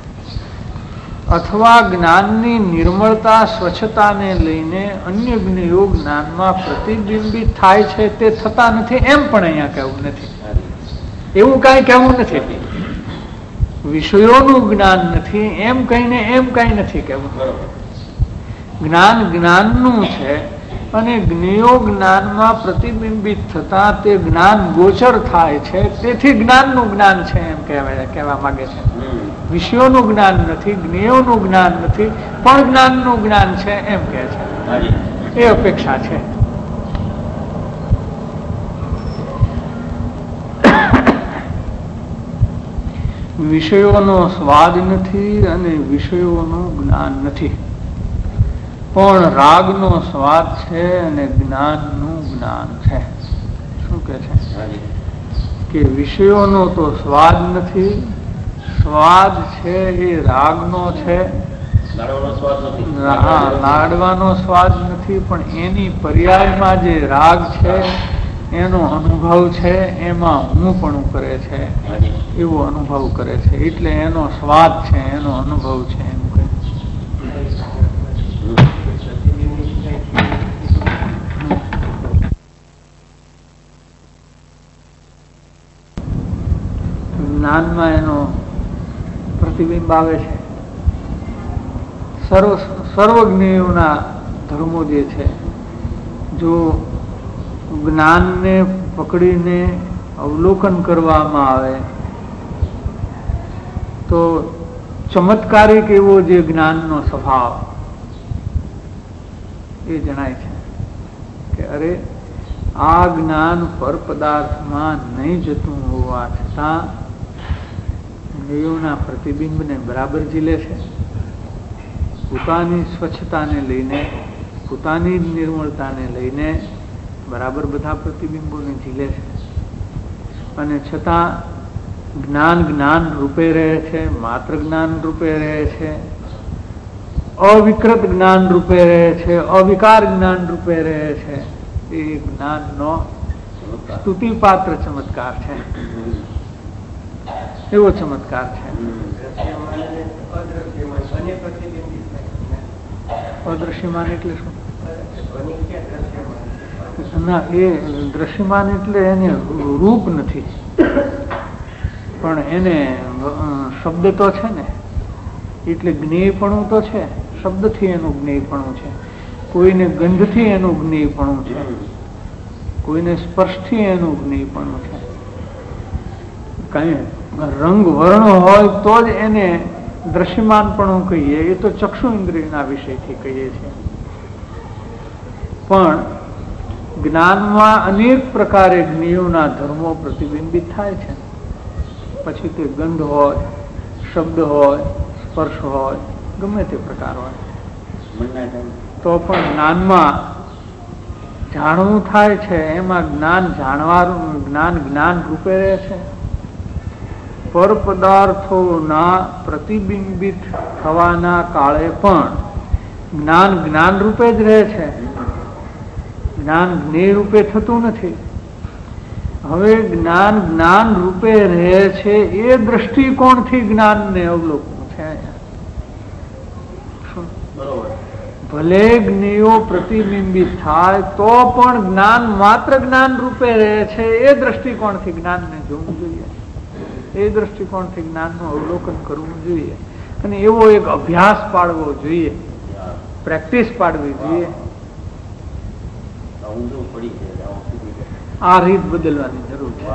Speaker 2: અથવા જ્ઞાનની નિર્મળતા સ્વચ્છતાને લઈને અન્ય જ્ઞેયો જ્ઞાનમાં પ્રતિબિંબિત થાય છે તે થતા નથી એમ પણ અહીંયા કહેવું નથી. એવું કાંઈ કહેવું નથી. વિષયોનું જ્ઞાન નથી એમ કહીને એમ કાંઈ નથી કહેવું. જ્ઞાન જ્ઞાનનું છે અને જ્ઞેયો જ્ઞાનમાં પ્રતિબિંબિત થતા તે જ્ઞાન ગોચર થાય છે, તેથી જ્ઞાનનું જ્ઞાન છે એમ કહેવા માંગે છે. વિષયોનું જ્ઞાન નથી, જ્ઞેયોનું જ્ઞાન નથી, પણ જ્ઞાનનું જ્ઞાન છે એમ કહે છે. એ અપેક્ષા છે. વિષયોનો સ્વાદ નથી અને વિષયોનું જ્ઞાન નથી, પણ રાગનો સ્વાદ છે અને જ્ઞાનનું જ્ઞાન છે. શું કે છે કે વિષયોનો તો સ્વાદ નથી, સ્વાદ છે એ રાગનો છે. લાડવાનો સ્વાદ નથી, પણ એની પર્યાયમાં જે રાગ છે એનો અનુભવ છે, એમાં હું પણ કરે છે એવો અનુભવ કરે છે, એટલે એનો સ્વાદ છે, એનો અનુભવ છે એમ કહે. જ્ઞાનમાં એનો પ્રતિબિંબ આવે છે. સર્વજ્ઞેયોના ધર્મો જે છે, જો જ્ઞાનને પકડીને અવલોકન કરવામાં આવે તો ચમત્કારિક એવો જે જ્ઞાનનો સ્વભાવ એ જણાય છે કે અરે આ જ્ઞાન પર પદાર્થમાં નહીં જતું હોવા છતાં જ્ઞેયોના પ્રતિબિંબને બરાબર ઝીલે છે. પોતાની સ્વચ્છતાને લઈને, પોતાની નિર્મળતાને લઈને બરાબર બધા પ્રતિબિંબોને ઝીલે છે. અને છતાં જ્ઞાન જ્ઞાન રૂપે રહે છે, માત્ર જ્ઞાન રૂપે રહે છે, અવિકૃત જ્ઞાન રૂપે રહે છે, અવિકાર જ્ઞાન રૂપે રહે છે. એ જ્ઞાનનો સ્તુતિપાત્ર ચમત્કાર છે. એવો ચમત્કાર છે. અદ્રશ્યમાન એટલે શું? ના, એ દ્રશ્યમાન એટલે એને રૂપ નથી, પણ એને શબ્દ તો છે ને, એટલે જ્ઞેયપણું તો છે. શબ્દથી એનું જ્ઞેયપણું છે, કોઈને ગંધથી એનું જ્ઞેયપણું છે, કોઈને સ્પર્શથી એનું જ્ઞેયપણું છે. કઈ રંગ વર્ણ હોય તો જ એને દ્રશ્યમાનપણું કહીએ, એ તો ચક્ષુ ઇન્દ્રિયના વિષયથી કહીએ છીએ. પણ જ્ઞાનમાં અનેક પ્રકારે જ્ઞેયોના ધર્મો પ્રતિબિંબિત થાય છે. પછી તે ગંધ હોય, શબ્દ હોય, સ્પર્શ હોય, ગમે તે પ્રકાર હોય, તો પણ જ્ઞાનમાં જાણવું થાય છે. એમાં જ્ઞાન જાણવાનું જ્ઞાન જ્ઞાન રૂપે રહે છે. પર પદાર્થોના પ્રતિબિંબિત થવાના કાળે પણ જ્ઞાન જ્ઞાન રૂપે જ રહે છે. જ્ઞાન જ્ઞેય રૂપે થતું નથી. હવે જ્ઞાન જ્ઞાન રૂપે રહે છે એ દ્રષ્ટિકોણથી જ્ઞાનને અવલોકન છે. ભલે જ્ઞેયો પ્રતિબિંબિત થાય તો પણ જ્ઞાન માત્ર જ્ઞાન રૂપે રહે છે. એ દ્રષ્ટિકોણથી જ્ઞાનને જોવું જોઈએ, એ દ્રષ્ટિકોણથી જ્ઞાનનું અવલોકન કરવું જોઈએ અને એવો એક અભ્યાસ પાડવો જોઈએ, પ્રેક્ટિસ પાડવી જોઈએ. આ રીત બદલવાની જરૂર છે.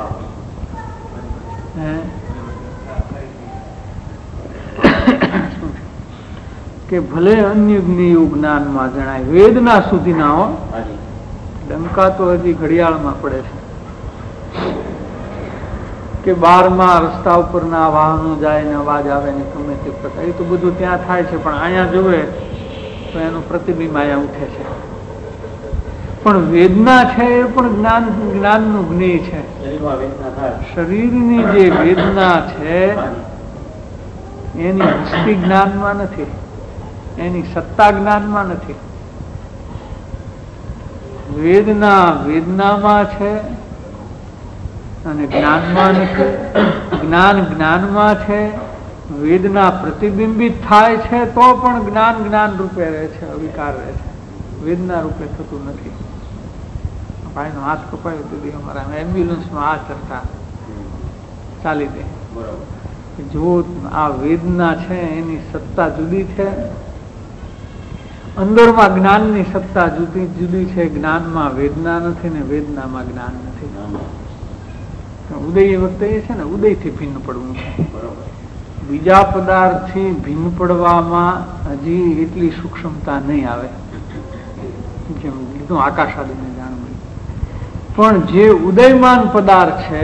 Speaker 2: કે ભલે અન્ય જ્ઞેયો જ્ઞાનમાં જણાય, વેદના સુધી ના હો. ડંકા તો હજી ઘડિયાળમાં પડે છે કે બારમાં રસ્તા ઉપરના વાહનો જાય ને અવાજ આવે ને ગમે તે પ્રકાર, એ તો બધું ત્યાં થાય છે, પણ અહીંયા જોવે તો એનું પ્રતિબિંબ અહીંયા ઉઠે છે. પણ વેદના છે એ પણ જ્ઞાનનું જ્ઞેય છે. શરીરની જે વેદના છે એની હસ્તી જ્ઞાનમાં નથી, એની સત્તા જ્ઞાનમાં નથી. વેદના વેદનામાં છે અને જ્ઞાનમાં નથી. જ્ઞાન જ્ઞાનમાં છે. વેદના પ્રતિબિંબિત થાય છે તો પણ જ્ઞાન જ્ઞાન રૂપે રહે છે, અવિકાર રહે છે, વેદના રૂપે થતું નથી. ભાઈનો હાથ કપાયો તો અમારા એમ્બ્યુલન્સમાં આ ચર્ચા ચાલી ગઈ. જો આ વેદના છે એની સત્તા જુદી છે, અંદરમાં જ્ઞાનની સત્તા જુદી જુદી છે. જ્ઞાનમાં વેદના નથી ને વેદનામાં જ્ઞાન નથી. ઉદય એ વખતે એ છે ને ઉદયથી ભિન્ન પડવું છે. બીજા પદાર્થથી ભિન્ન પડવામાં હજી એટલી સૂક્ષ્મતા નહીં આવે જેમ લીધું આકાશ આદિને જાણ મળી. પણ જે ઉદયમાન પદાર્થ છે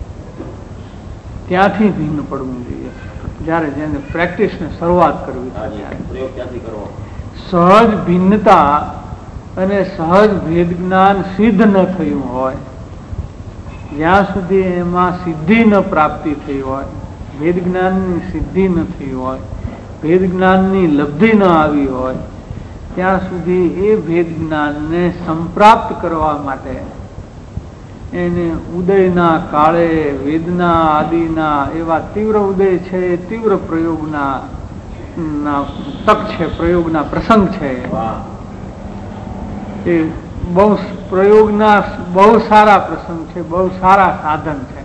Speaker 2: ત્યાંથી ભિન્ન પડવું જોઈએ. જયારે જેને પ્રેક્ટિસને શરૂઆત કરવી છે, સહજ ભિન્નતા અને સહજ ભેદ જ્ઞાન સિદ્ધ ન થયું હોય, જ્યાં સુધી એમાં સિદ્ધિ ન પ્રાપ્તિ થઈ હોય, ભેદ જ્ઞાનની સિદ્ધિ ન થઈ હોય, ભેદ જ્ઞાનની લબ્ધિ ન આવી હોય, ત્યાં સુધી એ ભેદ જ્ઞાનને સંપ્રાપ્ત કરવા માટે એને ઉદયના કાળે વેદના આદિના એવા તીવ્ર ઉદય છે, તીવ્ર પ્રયોગના તક છે, પ્રયોગના પ્રસંગ છે. એ બહુ પ્રયોગના બહુ સારા પ્રસંગ છે, બહુ સારા સાધન છે.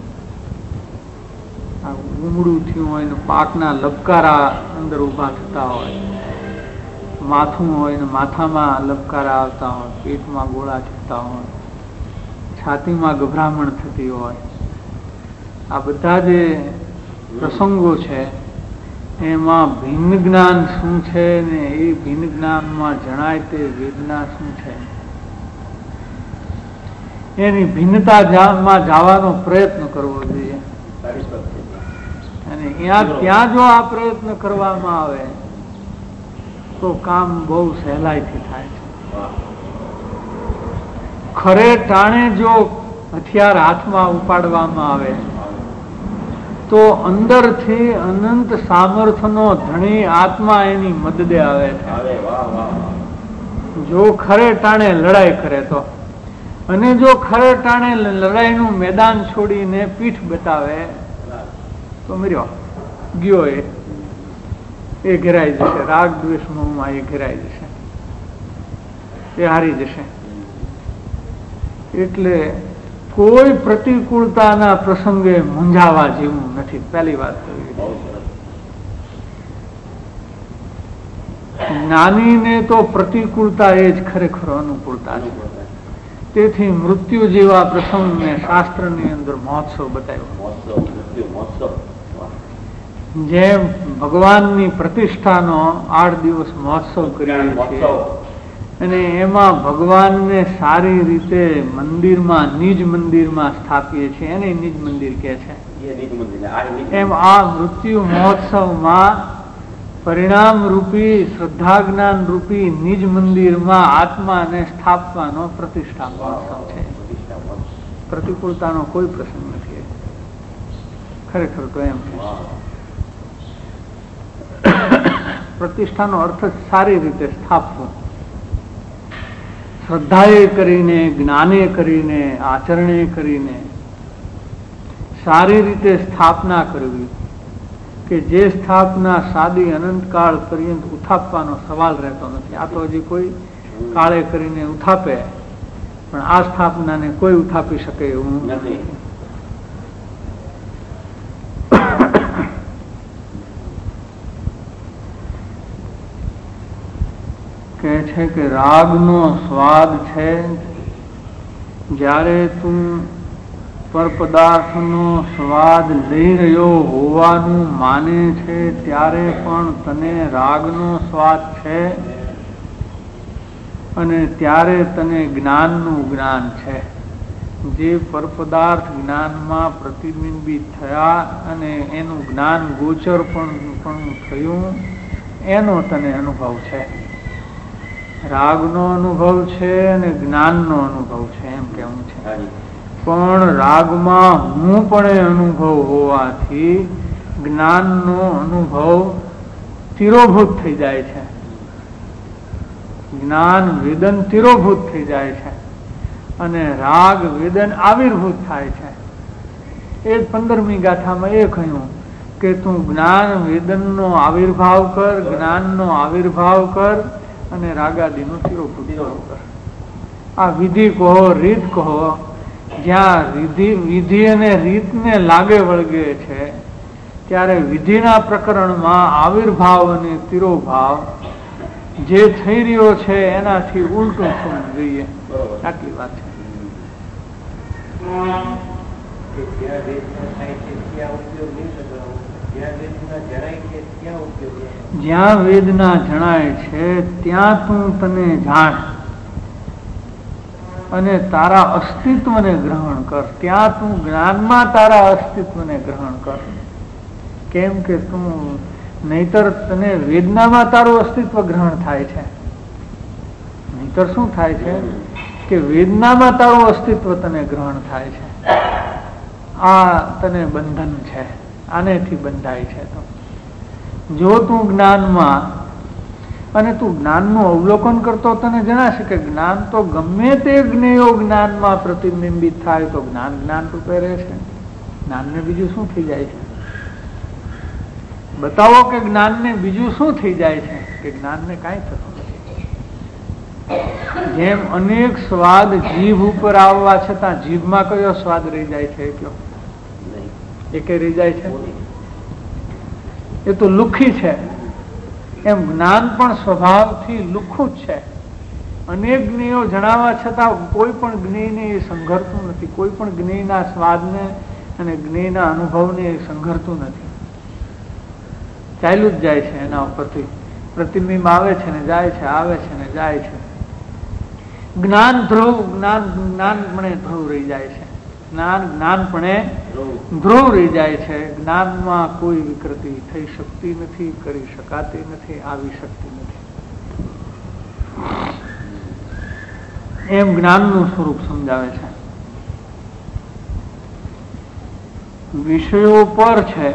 Speaker 2: ઉમડું થયું હોય ને પાકના લબકારા અંદર ઉભા થતા હોય, માથું હોય ને માથામાં લબકારા આવતા હોય, પેટમાં ગોળા થતા હોય, છાતીમાં ગભરામણ થતી હોય, આ બધા જે પ્રસંગો છે એમાં ભિન્ન જ્ઞાન શું છે ને એ ભિન્ન જ્ઞાનમાં જણાય તે વેદના શું છે એની ભિન્નતામાં જવાનો પ્રયત્ન કરવો જોઈએ. અને ત્યાં જો આ પ્રયત્ન કરવામાં આવે તો કામ બહુ સહેલાઈથી થાય છે. ખરે ટાણે જો હથિયાર હાથમાં ઉપાડવામાં આવે તો અંદરથી અનંત સામર્થ્યનો ધણી આત્મા એની મદદે આવે છે. જો ખરે ટાણે લડાઈ કરે તો, અને જો ખરે ટાણે લડાઈનું મેદાન છોડીને પીઠ બતાવે તો મર્યો ગયો, એ ઘેરાઈ જશે. રાગ દ્વેષ મોહમાં એ ઘેરાઈ જશે, એ હારી જશે. એટલે કોઈ પ્રતિકૂળતાના પ્રસંગે મૂંઝાવા જેવું નથી. પહેલી વાત જ્ઞાનીને તો પ્રતિકૂળતા એ જ ખરેખર અનુકૂળતા છે. તેથી મૃત્યુ જેવા પ્રસંગને શાસ્ત્રની અંદર મહોત્સવ બતાવ્યો. જેમ ભગવાનની પ્રતિષ્ઠાનો 8 દિવસ મહોત્સવ કરીએ છીએ અને એમાં ભગવાનને સારી રીતે મંદિરમાં નિજ મંદિરમાં સ્થાપીએ છીએ, એને નિજ મંદિર કહે છે. એમ આ મૃત્યુ મહોત્સવમાં પરિણામ રૂપી શ્રદ્ધા જ્ઞાન રૂપી નિજ મંદિરમાં આત્માને સ્થાપવાનો પ્રતિષ્ઠા મહોત્સવ છે. પ્રતિકૂળતાનો કોઈ પ્રસંગ નથી. ખરેખર તો એમ પ્રતિષ્ઠાનો અર્થ સારી રીતે સ્થાપવું, શ્રદ્ધાએ કરીને, જ્ઞાને કરીને, આચરણે કરીને સારી રીતે સ્થાપના કરવી. કે જે સ્થાપના સાદી અનંતકાળ પર્યંત ઉથાપવાનો સવાલ રહેતો નથી. આ તો હજી કોઈ કાળે કરીને ઉથાપે, પણ આ સ્થાપનાને કોઈ ઉથાપી શકે એવું નથી. કહે છે કે રાગનો સ્વાદ છે, જ્યારે તું પર પદાર્થનો સ્વાદ લઈ રહ્યો હોવાનું માને છે ત્યારે પણ તને રાગનો સ્વાદ છે, અને ત્યારે તને જ્ઞાનનું જ્ઞાન છે. જે પરપદાર્થ જ્ઞાનમાં પ્રતિબિંબિત થયા અને એનું જ્ઞાન ગોચર પણ થયું, એનો તને અનુભવ છે. રાગનો અનુભવ છે અને જ્ઞાનનો અનુભવ છે, એમ કેવું છે. પણ રાગમાં હું પણ અનુભવ હોવાથી જ્ઞાનનો અનુભવ તિરોભૂત થઈ જાય છે. જ્ઞાન વેદન તિરોભૂત થઈ જાય છે અને રાગ વેદન આવિર્ભૂત થાય છે. એ 15મી ગાથામાં એ કહ્યું કે તું જ્ઞાન વેદનનો આવિર્ભાવ કર, જ્ઞાનનો આવિર્ભાવ કર અને રાગાદિનો તિરોભૂત કર. આ વિધિ કહો, રીત કહો, જ્યાં વિધિ અને રીતને લાગે વળગે છે ત્યારે વિધિના પ્રકરણમાં આવિર્ભાવ અને તિરોભાવ જે થઈ રહ્યો છે એનાથી ઉલટું થવું જોઈએ. આટલી વાત છે. જ્યાં વેદના જણાય છે ત્યાં તું તને જાણ અને તારા અસ્તિત્વને ગ્રહણ કર. ત્યાં તું જ્ઞાનમાં તારા અસ્તિત્વને ગ્રહણ કર. કેમ કે તું નહીતર તને વેદનામાં તારું અસ્તિત્વ ગ્રહણ થાય છે. નહીતર શું થાય છે કે વેદનામાં તારું અસ્તિત્વ તને ગ્રહણ થાય છે. આ તને બંધન છે, આનેથી બંધાય છે. તો જો તું જ્ઞાનમાં અને તું જ્ઞાનનું અવલોકન કરતો તને જણાશે કે જ્ઞાન તો ગમે તે જ્ઞેયો જ્ઞાનમાં પ્રતિબિંબિત થાય તો જ્ઞાન જ્ઞાન રૂપે રહે છે. જ્ઞાનને બીજું શું થઈ જાય છે? બતાવો કે જ્ઞાનને બીજું શું થઈ જાય છે? કે જ્ઞાનને કાંઈ થતું નથી. જેમ અનેક સ્વાદ જીભ ઉપર આવવા છતાં જીભમાં કયો સ્વાદ રહી જાય છે? કયો એકે રહી જાય છે? એ તો લુખી છે. એમ જ્ઞાન પણ સ્વભાવથી લુખું જ છે. અનેક જ્ઞેયો જણાવવા છતાં કોઈ પણ જ્ઞેયને એ સંઘરતું નથી. કોઈ પણ જ્ઞેયના સ્વાદને અને જ્ઞેયના અનુભવને એ સંઘરતું નથી. ચાલ્યું જ જાય છે. એના ઉપરથી પ્રતિબિંબ આવે છે ને જાય છે, આવે છે ને જાય છે. જ્ઞાન ધ્રુવ જ્ઞાનપણે ધ્રુવ રહી જાય છે. જ્ઞાનપણે ધ્રુવ રહી જાય છે. જ્ઞાનમાં કોઈ વિકૃતિ થઈ શકતી નથી, કરી શકાતી નથી, આવી શકતી નથી. એમ જ્ઞાનનું સ્વરૂપ સમજાવે છે. વિષયો પર છે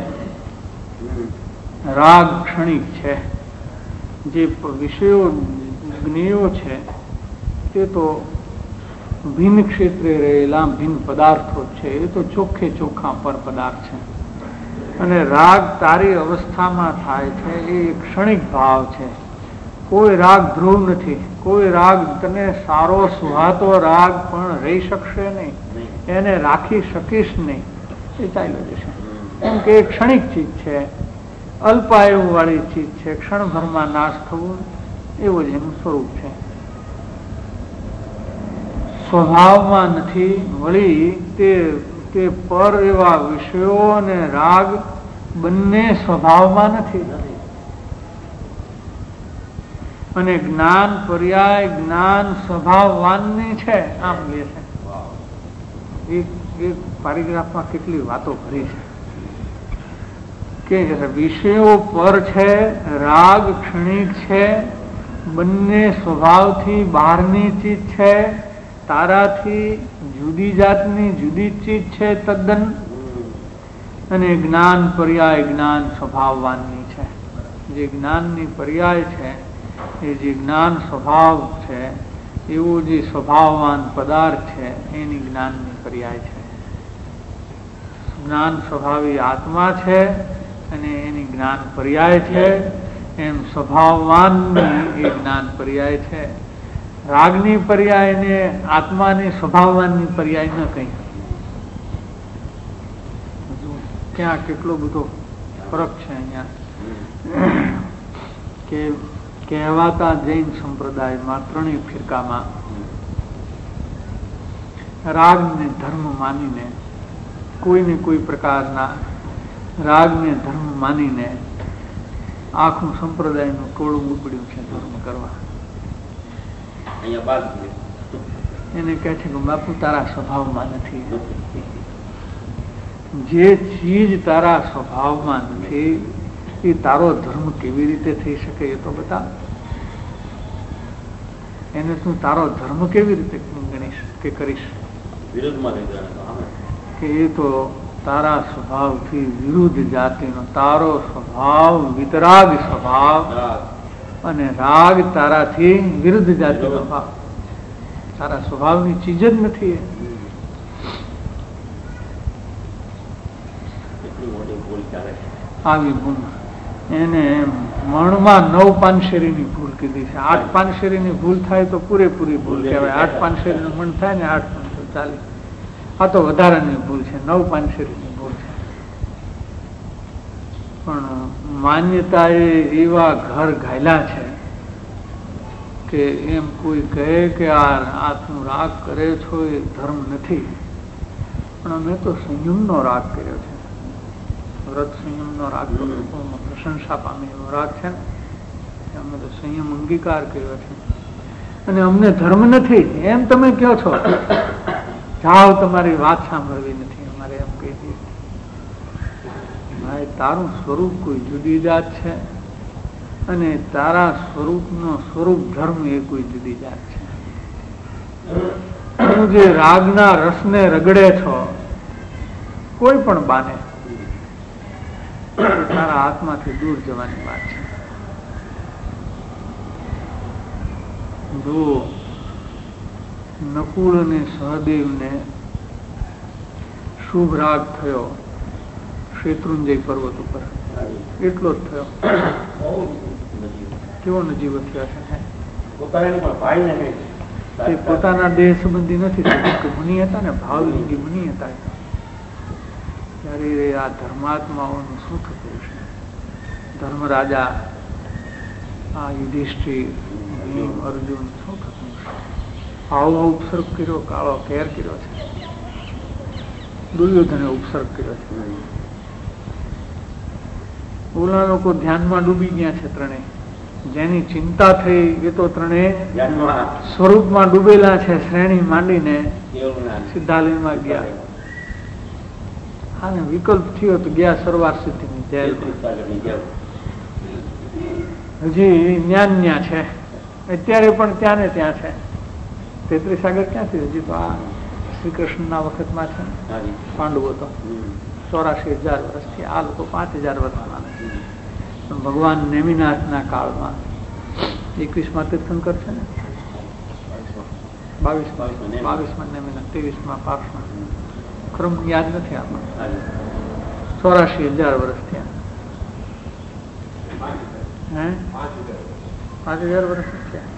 Speaker 2: રાગ ક્ષણિક છે. જે વિષયો જ્ઞેયો છે તે તો ભિન્ન ક્ષેત્રે રહેલા ભિન્ન પદાર્થો છે. એ તો ચોખ્ખે ચોખ્ખા પર પદાર્થ છે. અને રાગ તારી અવસ્થામાં થાય છે એ ક્ષણિક ભાવ છે. કોઈ રાગ ધ્રુવ નથી. કોઈ રાગ તને સારો સુહાતો રાગ પણ રહી શકશે નહીં, એને રાખી શકીશ નહીં. એ ચાલ્યો જશે. કેમ કે એ ક્ષણિક ચીજ છે, અલ્પાયુ વાળી ચીજ છે. ક્ષણભરમાં નાશ થવું એવું જ એનું સ્વરૂપ છે. સ્વભાવમાં નથી. વળી તે પર એવા વિષયો અને રાગ બંને સ્વભાવમાં નથી. અને જ્ઞાન પર્યાય જ્ઞાન સ્વભાવવાનની છે. આમ લે છે. એક પેરેગ્રાફમાં કેટલી વાતો ભરી છે કે વિષયો પર છે, રાગ ક્ષણિક છે, બંને સ્વભાવથી બહારની ચીજ છે, તારાથી જુદી જાતની જુદી ચીજ છે તદ્દન. અને જ્ઞાન પર્યાય જ્ઞાન સ્વભાવવાનની છે. જે જ્ઞાનની પર્યાય છે એ જે જ્ઞાન સ્વભાવ છે એવો જે સ્વભાવવાન પદાર્થ છે એની જ્ઞાનની પર્યાય છે. જ્ઞાન સ્વભાવી આત્મા છે, અને એની જ્ઞાન પર્યાય છે, એમ સ્વભાવવાન એ જ્ઞાન પર્યાય છે. રાગની પર્યાય ને આત્માની સ્વભાવવાનની પર્યાય ન કહી. ત્યાં કેટલો બધો ફરક છે અહીંયા કે કહેવાતા જૈન સંપ્રદાયમાં ત્રણેય ફિરકામાં રાગને ધર્મ માનીને કોઈને કોઈ પ્રકારના રાગને ધર્મ માનીને આખું સંપ્રદાયનું ટોળું ઉપડ્યું છે ધર્મ કરવા. એને કહે છે કે બાપુ તારા સ્વભાવમાં નથી. જે ચીજ તારા સ્વભાવમાં નથી એ તારો ધર્મ કેવી રીતે થઈ શકે એ તો બતા. એને તું તારો ધર્મ કેવી રીતે ગણીશ કે કરીશ? કે એ તો તારા સ્વભાવથી વિરુદ્ધ જાતિનો તારો સ્વભાવ વિતરાગ સ્વભાવ અને રાગ તારાથી વિરુદ્ધ જાતિનો ભાવ. તારા સ્વભાવની ચીજ જ નથી. આવી ભૂલ એને મણમાં 9 પાનશેરીની ભૂલ કીધી છે. 8 પાનશેરીની ભૂલ થાય તો પૂરેપૂરી ભૂલ કહેવાય. 8 પાનશેરીનું મણ થાય ને 8 પાનશેરી ચાલે. આ તો વધારાની ભૂલ છે. 9 પાનશેરીની ભૂલ છે. પણ માન્યતાએ એવા ઘર ઘાયલા છે કે એમ કોઈ કહે કે આ તું રાગ કરે છો એ ધર્મ નથી. પણ અમે તો સંયમનો રાગ કર્યો છે. વ્રત સંયમનો રાગ તો લોકોમાં પ્રશંસા પામે એવો રાગ છે ને. અમે તો સંયમ અંગીકાર કર્યો છે અને અમને ધર્મ નથી એમ તમે કહો છો. જાઓ, તમારી વાત સાંભળવી નથી અમારે એમ કહી દઈએ. ભાઈ, તારું સ્વરૂપ કોઈ જુદી જાત છે અને તારા સ્વરૂપનો સ્વરૂપ ધર્મ એ કોઈ જુદી જાત છે. તું જે રાગના રસને રગડે છો કોઈ પણ બાને, તારા હાથમાંથી દૂર જવાની વાત છે. જો નકુળ અને સહદેવને શુભ રાગ થયો શેત્રુંજય પર્વત ઉપર, એટલો જ થયો. કેવો નજીવો થયો છે. પોતાના દેહ સંબંધી નથી. મુનિ હતા ને, ભાવલિંગી મુનિ હતા. ત્યારે આ ધર્માત્માઓનું શું થતું છે? ધર્મરાજા, આ યુધિષ્ઠિર, અર્જુન શું થતું છે? આવો ઉપસર્ગ કર્યો, કાળો કેર કર્યો છે. દુર્યોધને ઉપસર્ગ કર્યો છે. ઓલા લોકો ધ્યાનમાં ડૂબી ગયા છે ત્રણેય. જેની ચિંતા થઈ એ તો ત્રણેય સ્વરૂપમાં ડૂબેલા છે. શ્રેણી માંડીને સિદ્ધાલયમાં ગયા. હા ને, વિકલ્પ થયો તો ગયા સરવાર સિદ્ધિની જેલ. હજી ન્યા છે અત્યારે પણ ત્યાં ને ત્યાં છે. 33 સાગર ક્યાંથી? હજી તો આ શ્રી કૃષ્ણના વખતમાં છે. પાંડવો તો 84,000 વર્ષથી, આ લોકો 5,000 વર્ષમાં. ભગવાન નેમિનાથના કાળમાં 21માં તીર્થંકર છે ને, 22માં નેમિનાથ, 23માં પાર્શ્વમાં. ક્રમ યાદ નથી આપણને. 84,000 વર્ષ થયા. 5,000 વર્ષ થયા.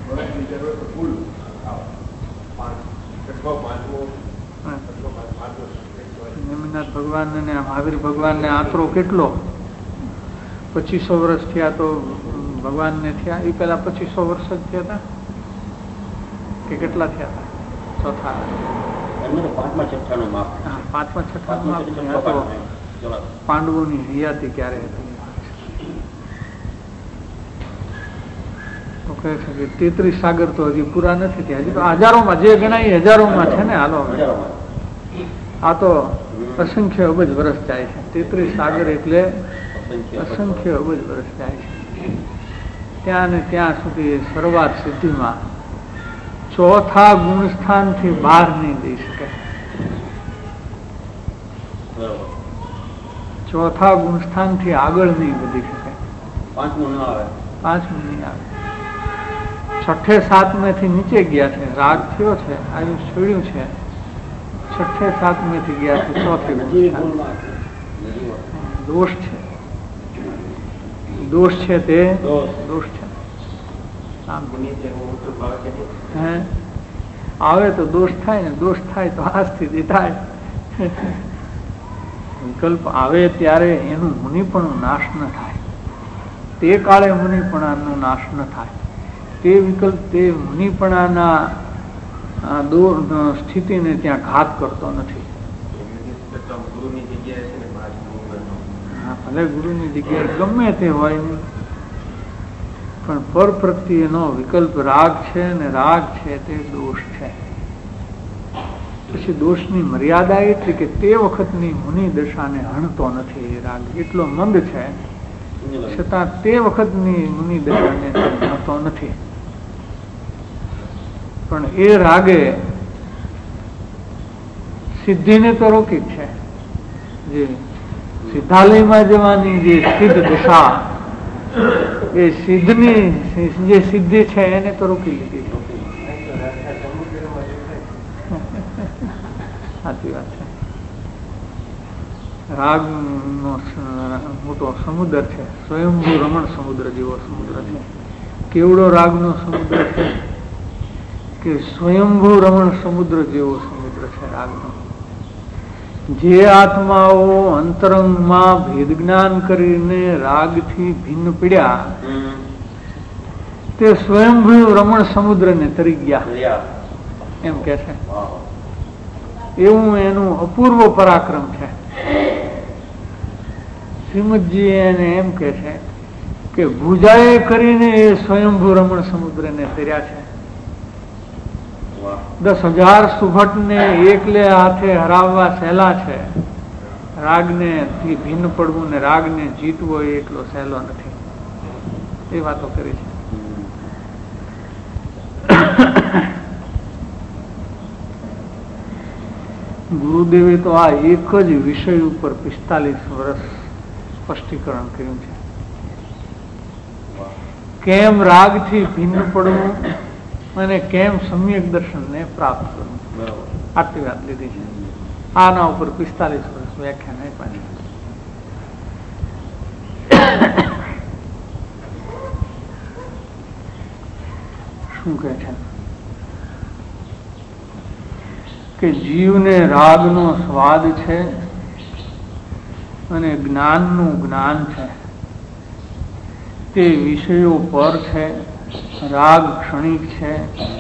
Speaker 2: નેમિનાથ ભગવાન ને મહાવીર ભગવાન ને આંતરો કેટલો? 2500 વર્ષ થયા તો ભગવાન ને થયા. એ પેલા 2500 વર્ષ જ થયા હતા કે કેટલા થયા હતા? ચોથા, 5મા છઠ્ઠાનું માપ. પાંડવોની હયાતી ક્યારે હતી? તો કહે છે કે 33 સાગર તો હજી પૂરા નથી થયા. હજી તો હજારોમાં, જે ગણાય હજારોમાં છે ને. હાલો, આ તો અસંખ્ય અબજ વર્ષ જાય છે. 33 સાગર એટલે અસંખ્ય અબજ વર્ષ જાય છે. ત્યાં ને ત્યાં સુધી સર્વાત સિદ્ધિમાં ચોથા ગુણસ્થાનથી બહાર નહીં જઈ શકે. ચોથા ગુણસ્થાનથી આગળ નહીં વધી શકે. 5મું નહીં આવે. 6ઠે 7મેથી નીચે ગયા છે. રાગ થયો છે, આયુષ છોડ્યું છે. 6ઠે 7મેથી ગયા છે ચોથે. દોષ છે. દોષ છે તે દોષ છે. હે આવે તો દોષ થાય ને, દોષ થાય તો આ સ્થિતિ થાય. વિકલ્પ આવે ત્યારે એનું મુનિપણું નાશ ન થાય. તે કાળે મુનિપણાનો નાશ ન થાય. તે વિકલ્પ તે મુનિપણાના સ્થિતિને ત્યાં ઘાત કરતો નથી. ભલે ગુરુની જગ્યાએ ગમે તે હોય ને, પણ પર પ્રત્યેનો વિકલ્પ રાગ છે ને રાગ છે તે દોષ છે. પછી દોષની મર્યાદા એટલી કે તે વખતની મુનિ દશાને હણતો નથી. રાગ એટલો મંદ છે છતાં તે વખતની મુનિ દશાને હણતો નથી. પણ એ રાગે સિદ્ધિને તો રોકી છે. જે સિદ્ધાલયમાં જવાની જે સિદ્ધ દશા, એ સિદ્ધની જે સિદ્ધિ છે એને તો રોકી લીધી. સાચી વાત છે. રાગ નો મોટો સમુદ્ર છે. સ્વયંભૂ રમણ સમુદ્ર જેવો સમુદ્ર છે. કેવડો રાગ નો સમુદ્ર છે કે સ્વયંભૂ રમણ સમુદ્ર જેવો સમુદ્ર છે રાગનો. જે આત્માઓ અંતરંગમાં ભેદ જ્ઞાન કરીને રાગથી ભિન્ન પડ્યા તે સ્વયંભૂ રમણ સમુદ્રને તરી ગયા એમ કે છે. એવું એનું અપૂર્વ પરાક્રમ છે. શ્રીમદજી એને એમ કે છે કે ભુજાએ કરીને એ સ્વયંભૂ રમણ સમુદ્રને તર્યા છે. 10,000 સુભટને એકલે હાથે હરાવવા સહેલા છે. રાગને થી ભિન્ન પડવું ને રાગને જીતવો એ એટલો સહેલો નથી. એ વાતો કરી છે. ગુરુદેવે તો આ એક જ વિષય ઉપર 45 વર્ષ સ્પષ્ટીકરણ કર્યું છે. કેમ રાગથી ભિન્ન પડવું અને કેમ સમ્યક દર્શનને પ્રાપ્ત કરવું. આટલી વાત લીધી છે. આના ઉપર 45 વર્ષ વ્યાખ્યાન આપ્યા છે. શું કહે છે કે જીવને રાગનો સ્વાદ છે અને જ્ઞાનનું જ્ઞાન છે. તે વિષયો પર છે. રાગ ક્ષણિક છે,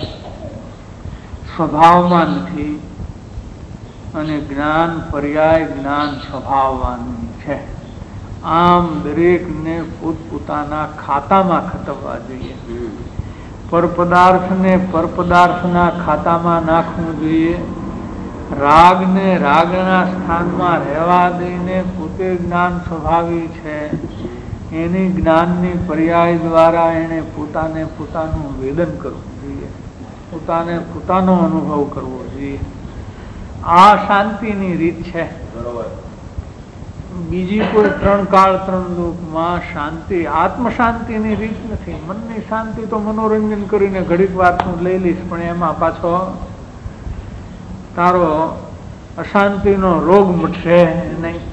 Speaker 2: સ્વભાવમાં નથી, અને જ્ઞાન પર્યાય જ્ઞાન સ્વભાવવાન છે. આમ દરેકને પોતપોતાના ખાતામાં ખતવવા જોઈએ. પરપદાર્થને પરપદાર્થના ખાતામાં નાખવું જોઈએ. રાગને રાગના સ્થાનમાં રહેવા દઈને પોતે જ્ઞાન સ્વભાવી છે એની જ્ઞાનની પર્યાય દ્વારા એને પોતાને પોતાનું વેદન કરવું જોઈએ. પોતાને પોતાનો અનુભવ કરવો જોઈએ. આ શાંતિની રીત છે. બીજી કોઈ 3 કાળ 3 લોકમાં શાંતિ આત્મ શાંતિની રીત નથી. મનની શાંતિ તો મનોરંજન કરીને ઘડીક વાતનું લઈ લઈશ, પણ એમાં પાછો તારો અશાંતિનો રોગ મટશે નહીં.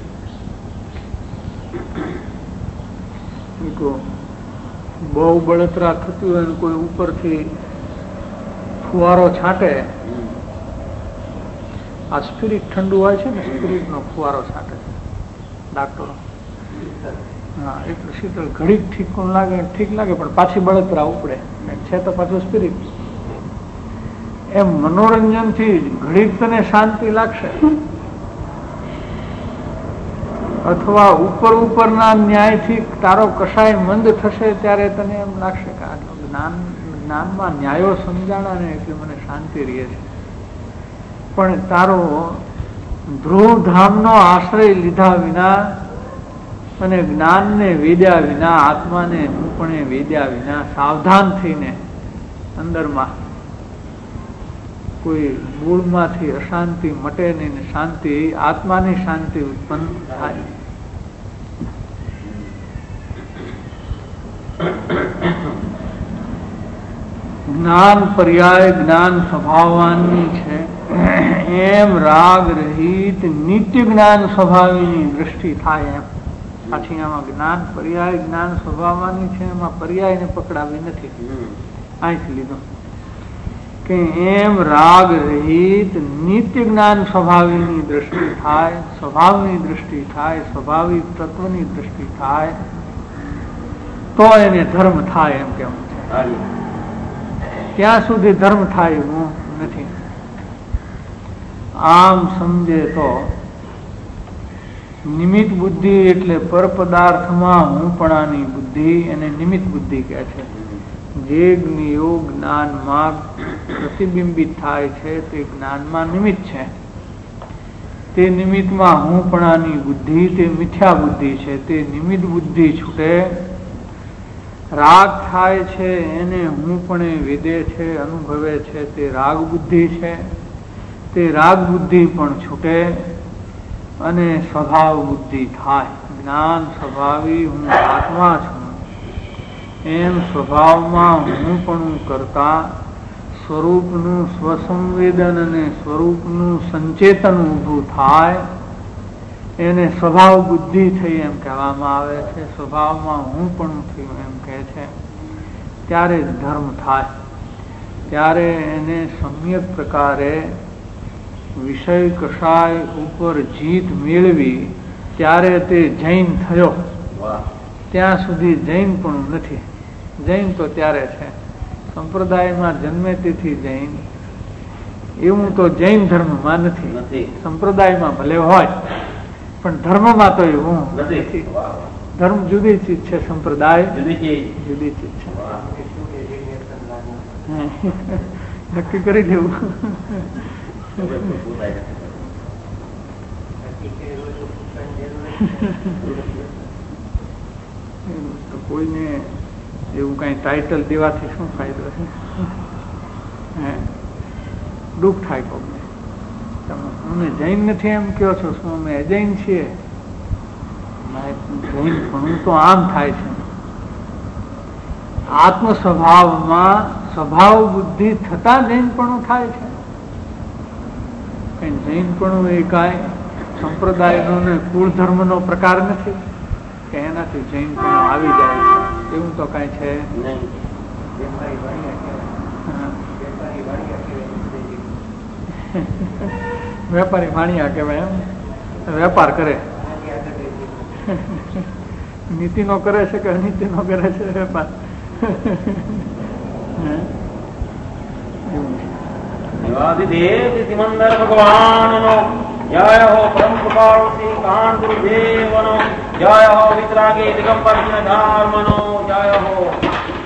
Speaker 2: બહુ બળતરા થતી હોય કોઈ ઉપરથી ફુવારો છાંટે, આ સ્પિરિટ ઠંડુ હોય છે ને, સ્પિરિટ નો ફુવારો છાંટે ડાક્ટરો. હા, એટલે શીતળ ઘડીક ઠીક લાગે, ઠીક લાગે, પણ પાછી બળતરા ઉપડે છે તો પાછું સ્પિરિટ. એમ મનોરંજન થી ઘડીક તને શાંતિ લાગશે, અથવા ઉપરના ન્યાયથી તારો કશાય મંદ થશે ત્યારે તને એમ લાગશે કે જ્ઞાનમાં ન્યાયો સમજાણા ને એટલે મને શાંતિ રહે છે. પણ તારો ધ્રુવધામનો આશ્રય લીધા વિના અને જ્ઞાનને વેદ્યા વિના, આત્માને રૂપણે વેદ્યા વિના સાવધાન થઈને અંદરમાં કોઈ મૂળમાંથી અશાંતિ મટે નહીં, શાંતિ આત્માની શાંતિ ઉત્પન્ન થાય. જ્ઞાન પર્યાય જ્ઞાન સ્વભાવવાની છે. એમ રાગ રહિત નિત્ય જ્ઞાન સ્વભાવીની દ્રષ્ટિ થાય. એમ પાછી આમાં જ્ઞાન પર્યાય જ્ઞાન સ્વભાવવાની છે, એમાં પર્યાયને પકડાવી નથી, અહીંથી લીધો કે એમ રાગ રહિત નિત્ય જ્ઞાન સ્વભાવીની દ્રષ્ટિ થાય, સ્વભાવની દ્રષ્ટિ થાય, સ્વાભાવિક તત્વની દ્રષ્ટિ થાય તો એને ધર્મ થાય એમ કેવું છે. ત્યાં સુધી ધર્મ થાય એવું નથી. આમ સમજે તો નિમિત્ત બુદ્ધિ એટલે પર પદાર્થમાં હુંપણાની બુદ્ધિ એને નિમિત્ત બુદ્ધિ કહે છે. જે યોગ જ્ઞાનમાં પ્રતિબિંબિત થાય છે તે જ્ઞાનમાં નિમિત્ત છે. તે નિમિત્તમાં હુંપણાની બુદ્ધિ તે મિથ્યા બુદ્ધિ છે. તે નિમિત્ત બુદ્ધિ છૂટે, રાગ થાય છે એને હુંપણે વેદે છે, અનુભવે છે, તે રાગ બુદ્ધિ છે. તે રાગ બુદ્ધિ પણ છૂટે અને સ્વભાવ બુદ્ધિ થાય. જ્ઞાન સ્વભાવી હું આત્મા છું એમ સ્વભાવમાં હું પણ કરતા સ્વરૂપનું સ્વસંવેદન અને સ્વરૂપનું સંચેતન ઊભું થાય એને સ્વભાવ બુદ્ધિ થઈ એમ કહેવામાં આવે છે. સ્વભાવમાં હું પણ થયું એમ કહે છે. ત્યારે જ ધર્મ થાય. ત્યારે એને સમ્યક પ્રકારે વિષય કષાય ઉપર જીત મેળવી ત્યારે તે જૈન થયો. ત્યાં સુધી જૈન પણ નથી. જૈન તો ત્યારે છે સંપ્રદાયમાં જન્મે તેથી જૈન, એવું તો જૈન ધર્મમાં નથી. સંપ્રદાયમાં ભલે હોય પણ ધર્મમાં તો એવું નથી. ધર્મ જુદી ચીજ છે, સંપ્રદાય જુદી ચીજ છે. નક્કી કરી દેવું. તો કોઈને એવું કઈ ટાઇટલ દેવાથી શું ફાયદો છે? દુઃખ થાય કોઈને. અમે જૈન નથી એમ કહો છો, શું અમે અજૈન છીએ? જૈન પણ તો આમ થાય છે. આત્મ સ્વભાવમાં સ્વભાવ બુદ્ધિ થતા જૈન પણ થાય છે. કઈ જૈન પણ એ કાંઈ સંપ્રદાયનો ને કુળ ધર્મનો પ્રકાર નથી કે એનાથી જૈન પણ આવી જાય છે, એવું તો કઈ છે. વેપારી વાણિયા કહેવાય. એમ વેપાર કરે, નીતિ નો કરે છે કે અનીતિ નો કરે છે વેપાર.
Speaker 3: સિમંદર ભગવાનનો જય હો. પરમ કૃપાળુ શ્રી કાન ગુરુદેવનો જય હો. વિતરાગી દિગંબર ધર્મનો જય હો.